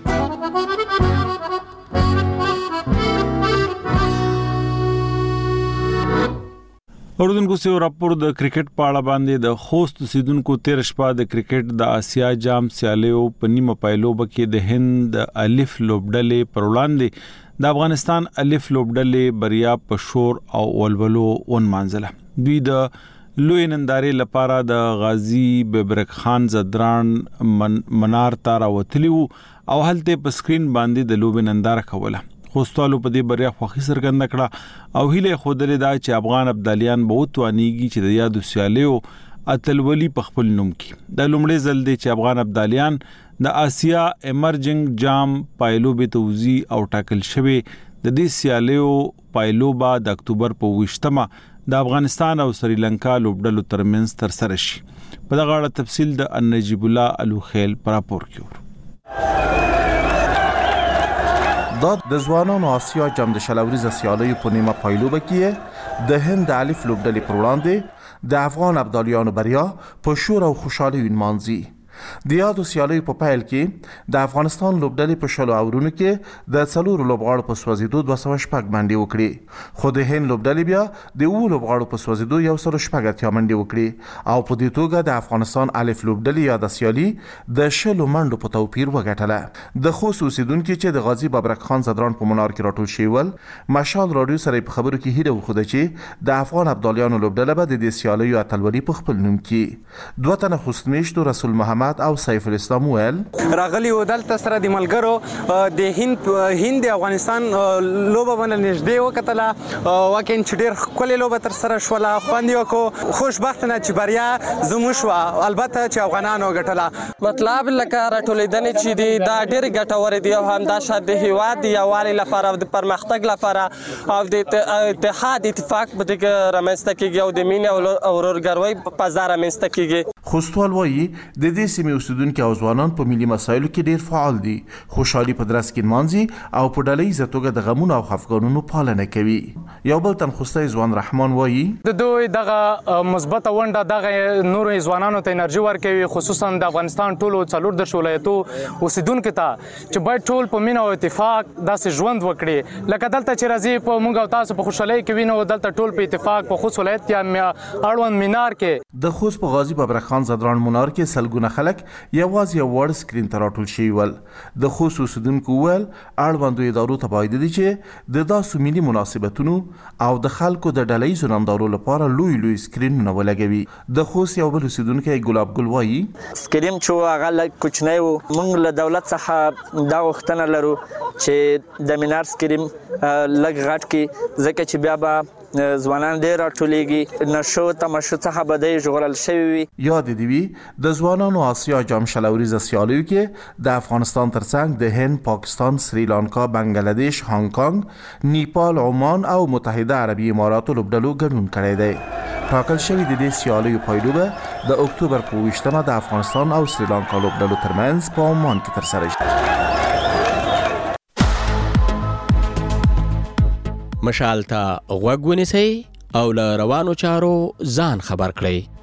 اوردونکو سیو راپور د کرکټ په اړه باندې د خوست سیدونکو 13 شپه د کرکټ د آسیا جام سیالیو په نیمه پایلوب کې د هند الف لوبډلې پر وړاندې د افغانستان الف لوبډلې بریا په شور او ولولو ونمانځله دوی د لوی نندارې لپاره د غازی ببرک خان زدران منار تارا وتلیو او هلته په سکرین باندې د لوب ننداره کوله خوستالو په دې بریا خوښي څرګنده کړه او هیله خوده دا چې افغان ابدالیان به وتوانیږي چې د یادو سیالیو اتلولي په خپل نوم کې د لومړي ځل دی چې افغان ابدالیان د آسیا ایمرجنګ جام پایلوب توزی او ټاکل شوی د دې سیالیو پایلوبا د اکتوبر په 20مه د افغانستان او سریلانکا لوبډلو ترمنځ تر سره شي په دغه اړه تفصیل د نجیب الله الوخیل پر راپور کې دا د ځوانانو آسیا جام د شلوریز سیالیو په نیمه پایلوبه کې د هند الف لوبډلې پر وړاندې د افغان ابدالیانو بریا په شور او خوشحالي ونمانځي د یادو سیالیو په پیل کې د افغانستان لوبډلې په شلو اورونو کې د 4 لوبغاړو په سوځېدو 206 منډې وکړې، خو د هند لوبډلې بیا د 9 لوبغاړو په سوځېدو 118 منډې وکړې او په دې توګه د افغانستان الف لوبډلې یا د سیالي د 10 منډو په توپیر وګټله. د خوست اوسیدونکو چې د غازی ببرک خان زدران په منار کې راټول شول، مشال رادیو سره په خبرو کې هیله وخوده چې د افغان ابدالیانو لوبډله به د دې سیالیو اتلولي په خپل نوم کې. دوه تنه خوستمیشتو رسول محمد او سیف الاسلام ویل راغلی و دلته سره د ملګرو د هند افغانستان لوبه باندې نږدې وکتله، واقعا چې ډېر ښکلې لوبه تر سره شوله، خوند یې وکړو، خوشبخته نه چې بریا زموږ شوه، البته چې افغانانو ګټله. مطلب لکه راټولېدنې چې دي دا ډېرې ګټورې دي او همداشان د هېواد د یووالي لپاره او د پرمختګ لپاره او د اتحاد اتفاق په دې رامنځته کېږي او د مینې او ورورګروۍ په فضا رامنځته کېږي. خوستوال وایي د دې سیمې اوسیدونکي او ځوانان په ملي مسایلو کې ډېر فعال دي، خوشحالي په درس کې نمانځي او په ډلهییزه توګه د غمونو او خفګانونو پالنه کوي. یو بل تن خوستی ځوان رحمان وایي د دوی دغه مثبته ونډه دغه نورو ځوانانو ته انرژي ورکوي، خصوصا د افغانستان ټولو 14 ولایتو اوسیدونکو ته چې باید ټول په مینه او اتفاق داسې ژوند وکړي لکه دلته چې راځي په موږ او تاسو په خوشحالۍ کې وینو، دلته ټول په اتفاق په خوست ولایت یا اړوند منار کې د خوست په غازی ببرک خان زدران منار کې سلګونه خلک یوازې یو وړ سکرین ته راټول شوي ول. د خوست اوسیدونکو وویل اړوندو ادارو ته باید دي چې د داسې ملي مناسبتونو او د خلکو د ډلهییزو نندارو لپاره لوی سکرینونه ولګوي. د خوست یو بل اوسیدونکی ګلاب ګل وایي سکرین چې هغه لږ کوچنی و، موږ له دولت څخه دا غوښتنه لرو چې د منار سکرین لږ غټ کړي، ځکه چې بیا به ځوانان ډېر راټولیږي، نشو تماشو څخه به دی ژغورل شوي وي. یاد دې وي د ځوانانو آسیا جام شلوریزه سیالیو کې د افغانستان ترڅنګ د هند، پاکستان، سریلانکا، بنگلادیش، هانګ کانګ، نیپال، عمان او متحده عربي اماراتو لوبډلو ګډون کړی دی. ټاکل شوی د دې سیالیو پایلو به د اکتوبر په 28مه د افغانستان او سریلانکا لوبډلو ترمنځ په عمان کې ترسره شي. مشال ته غوږ ونیسئ او له روانو چارو ځان خبر کړئ.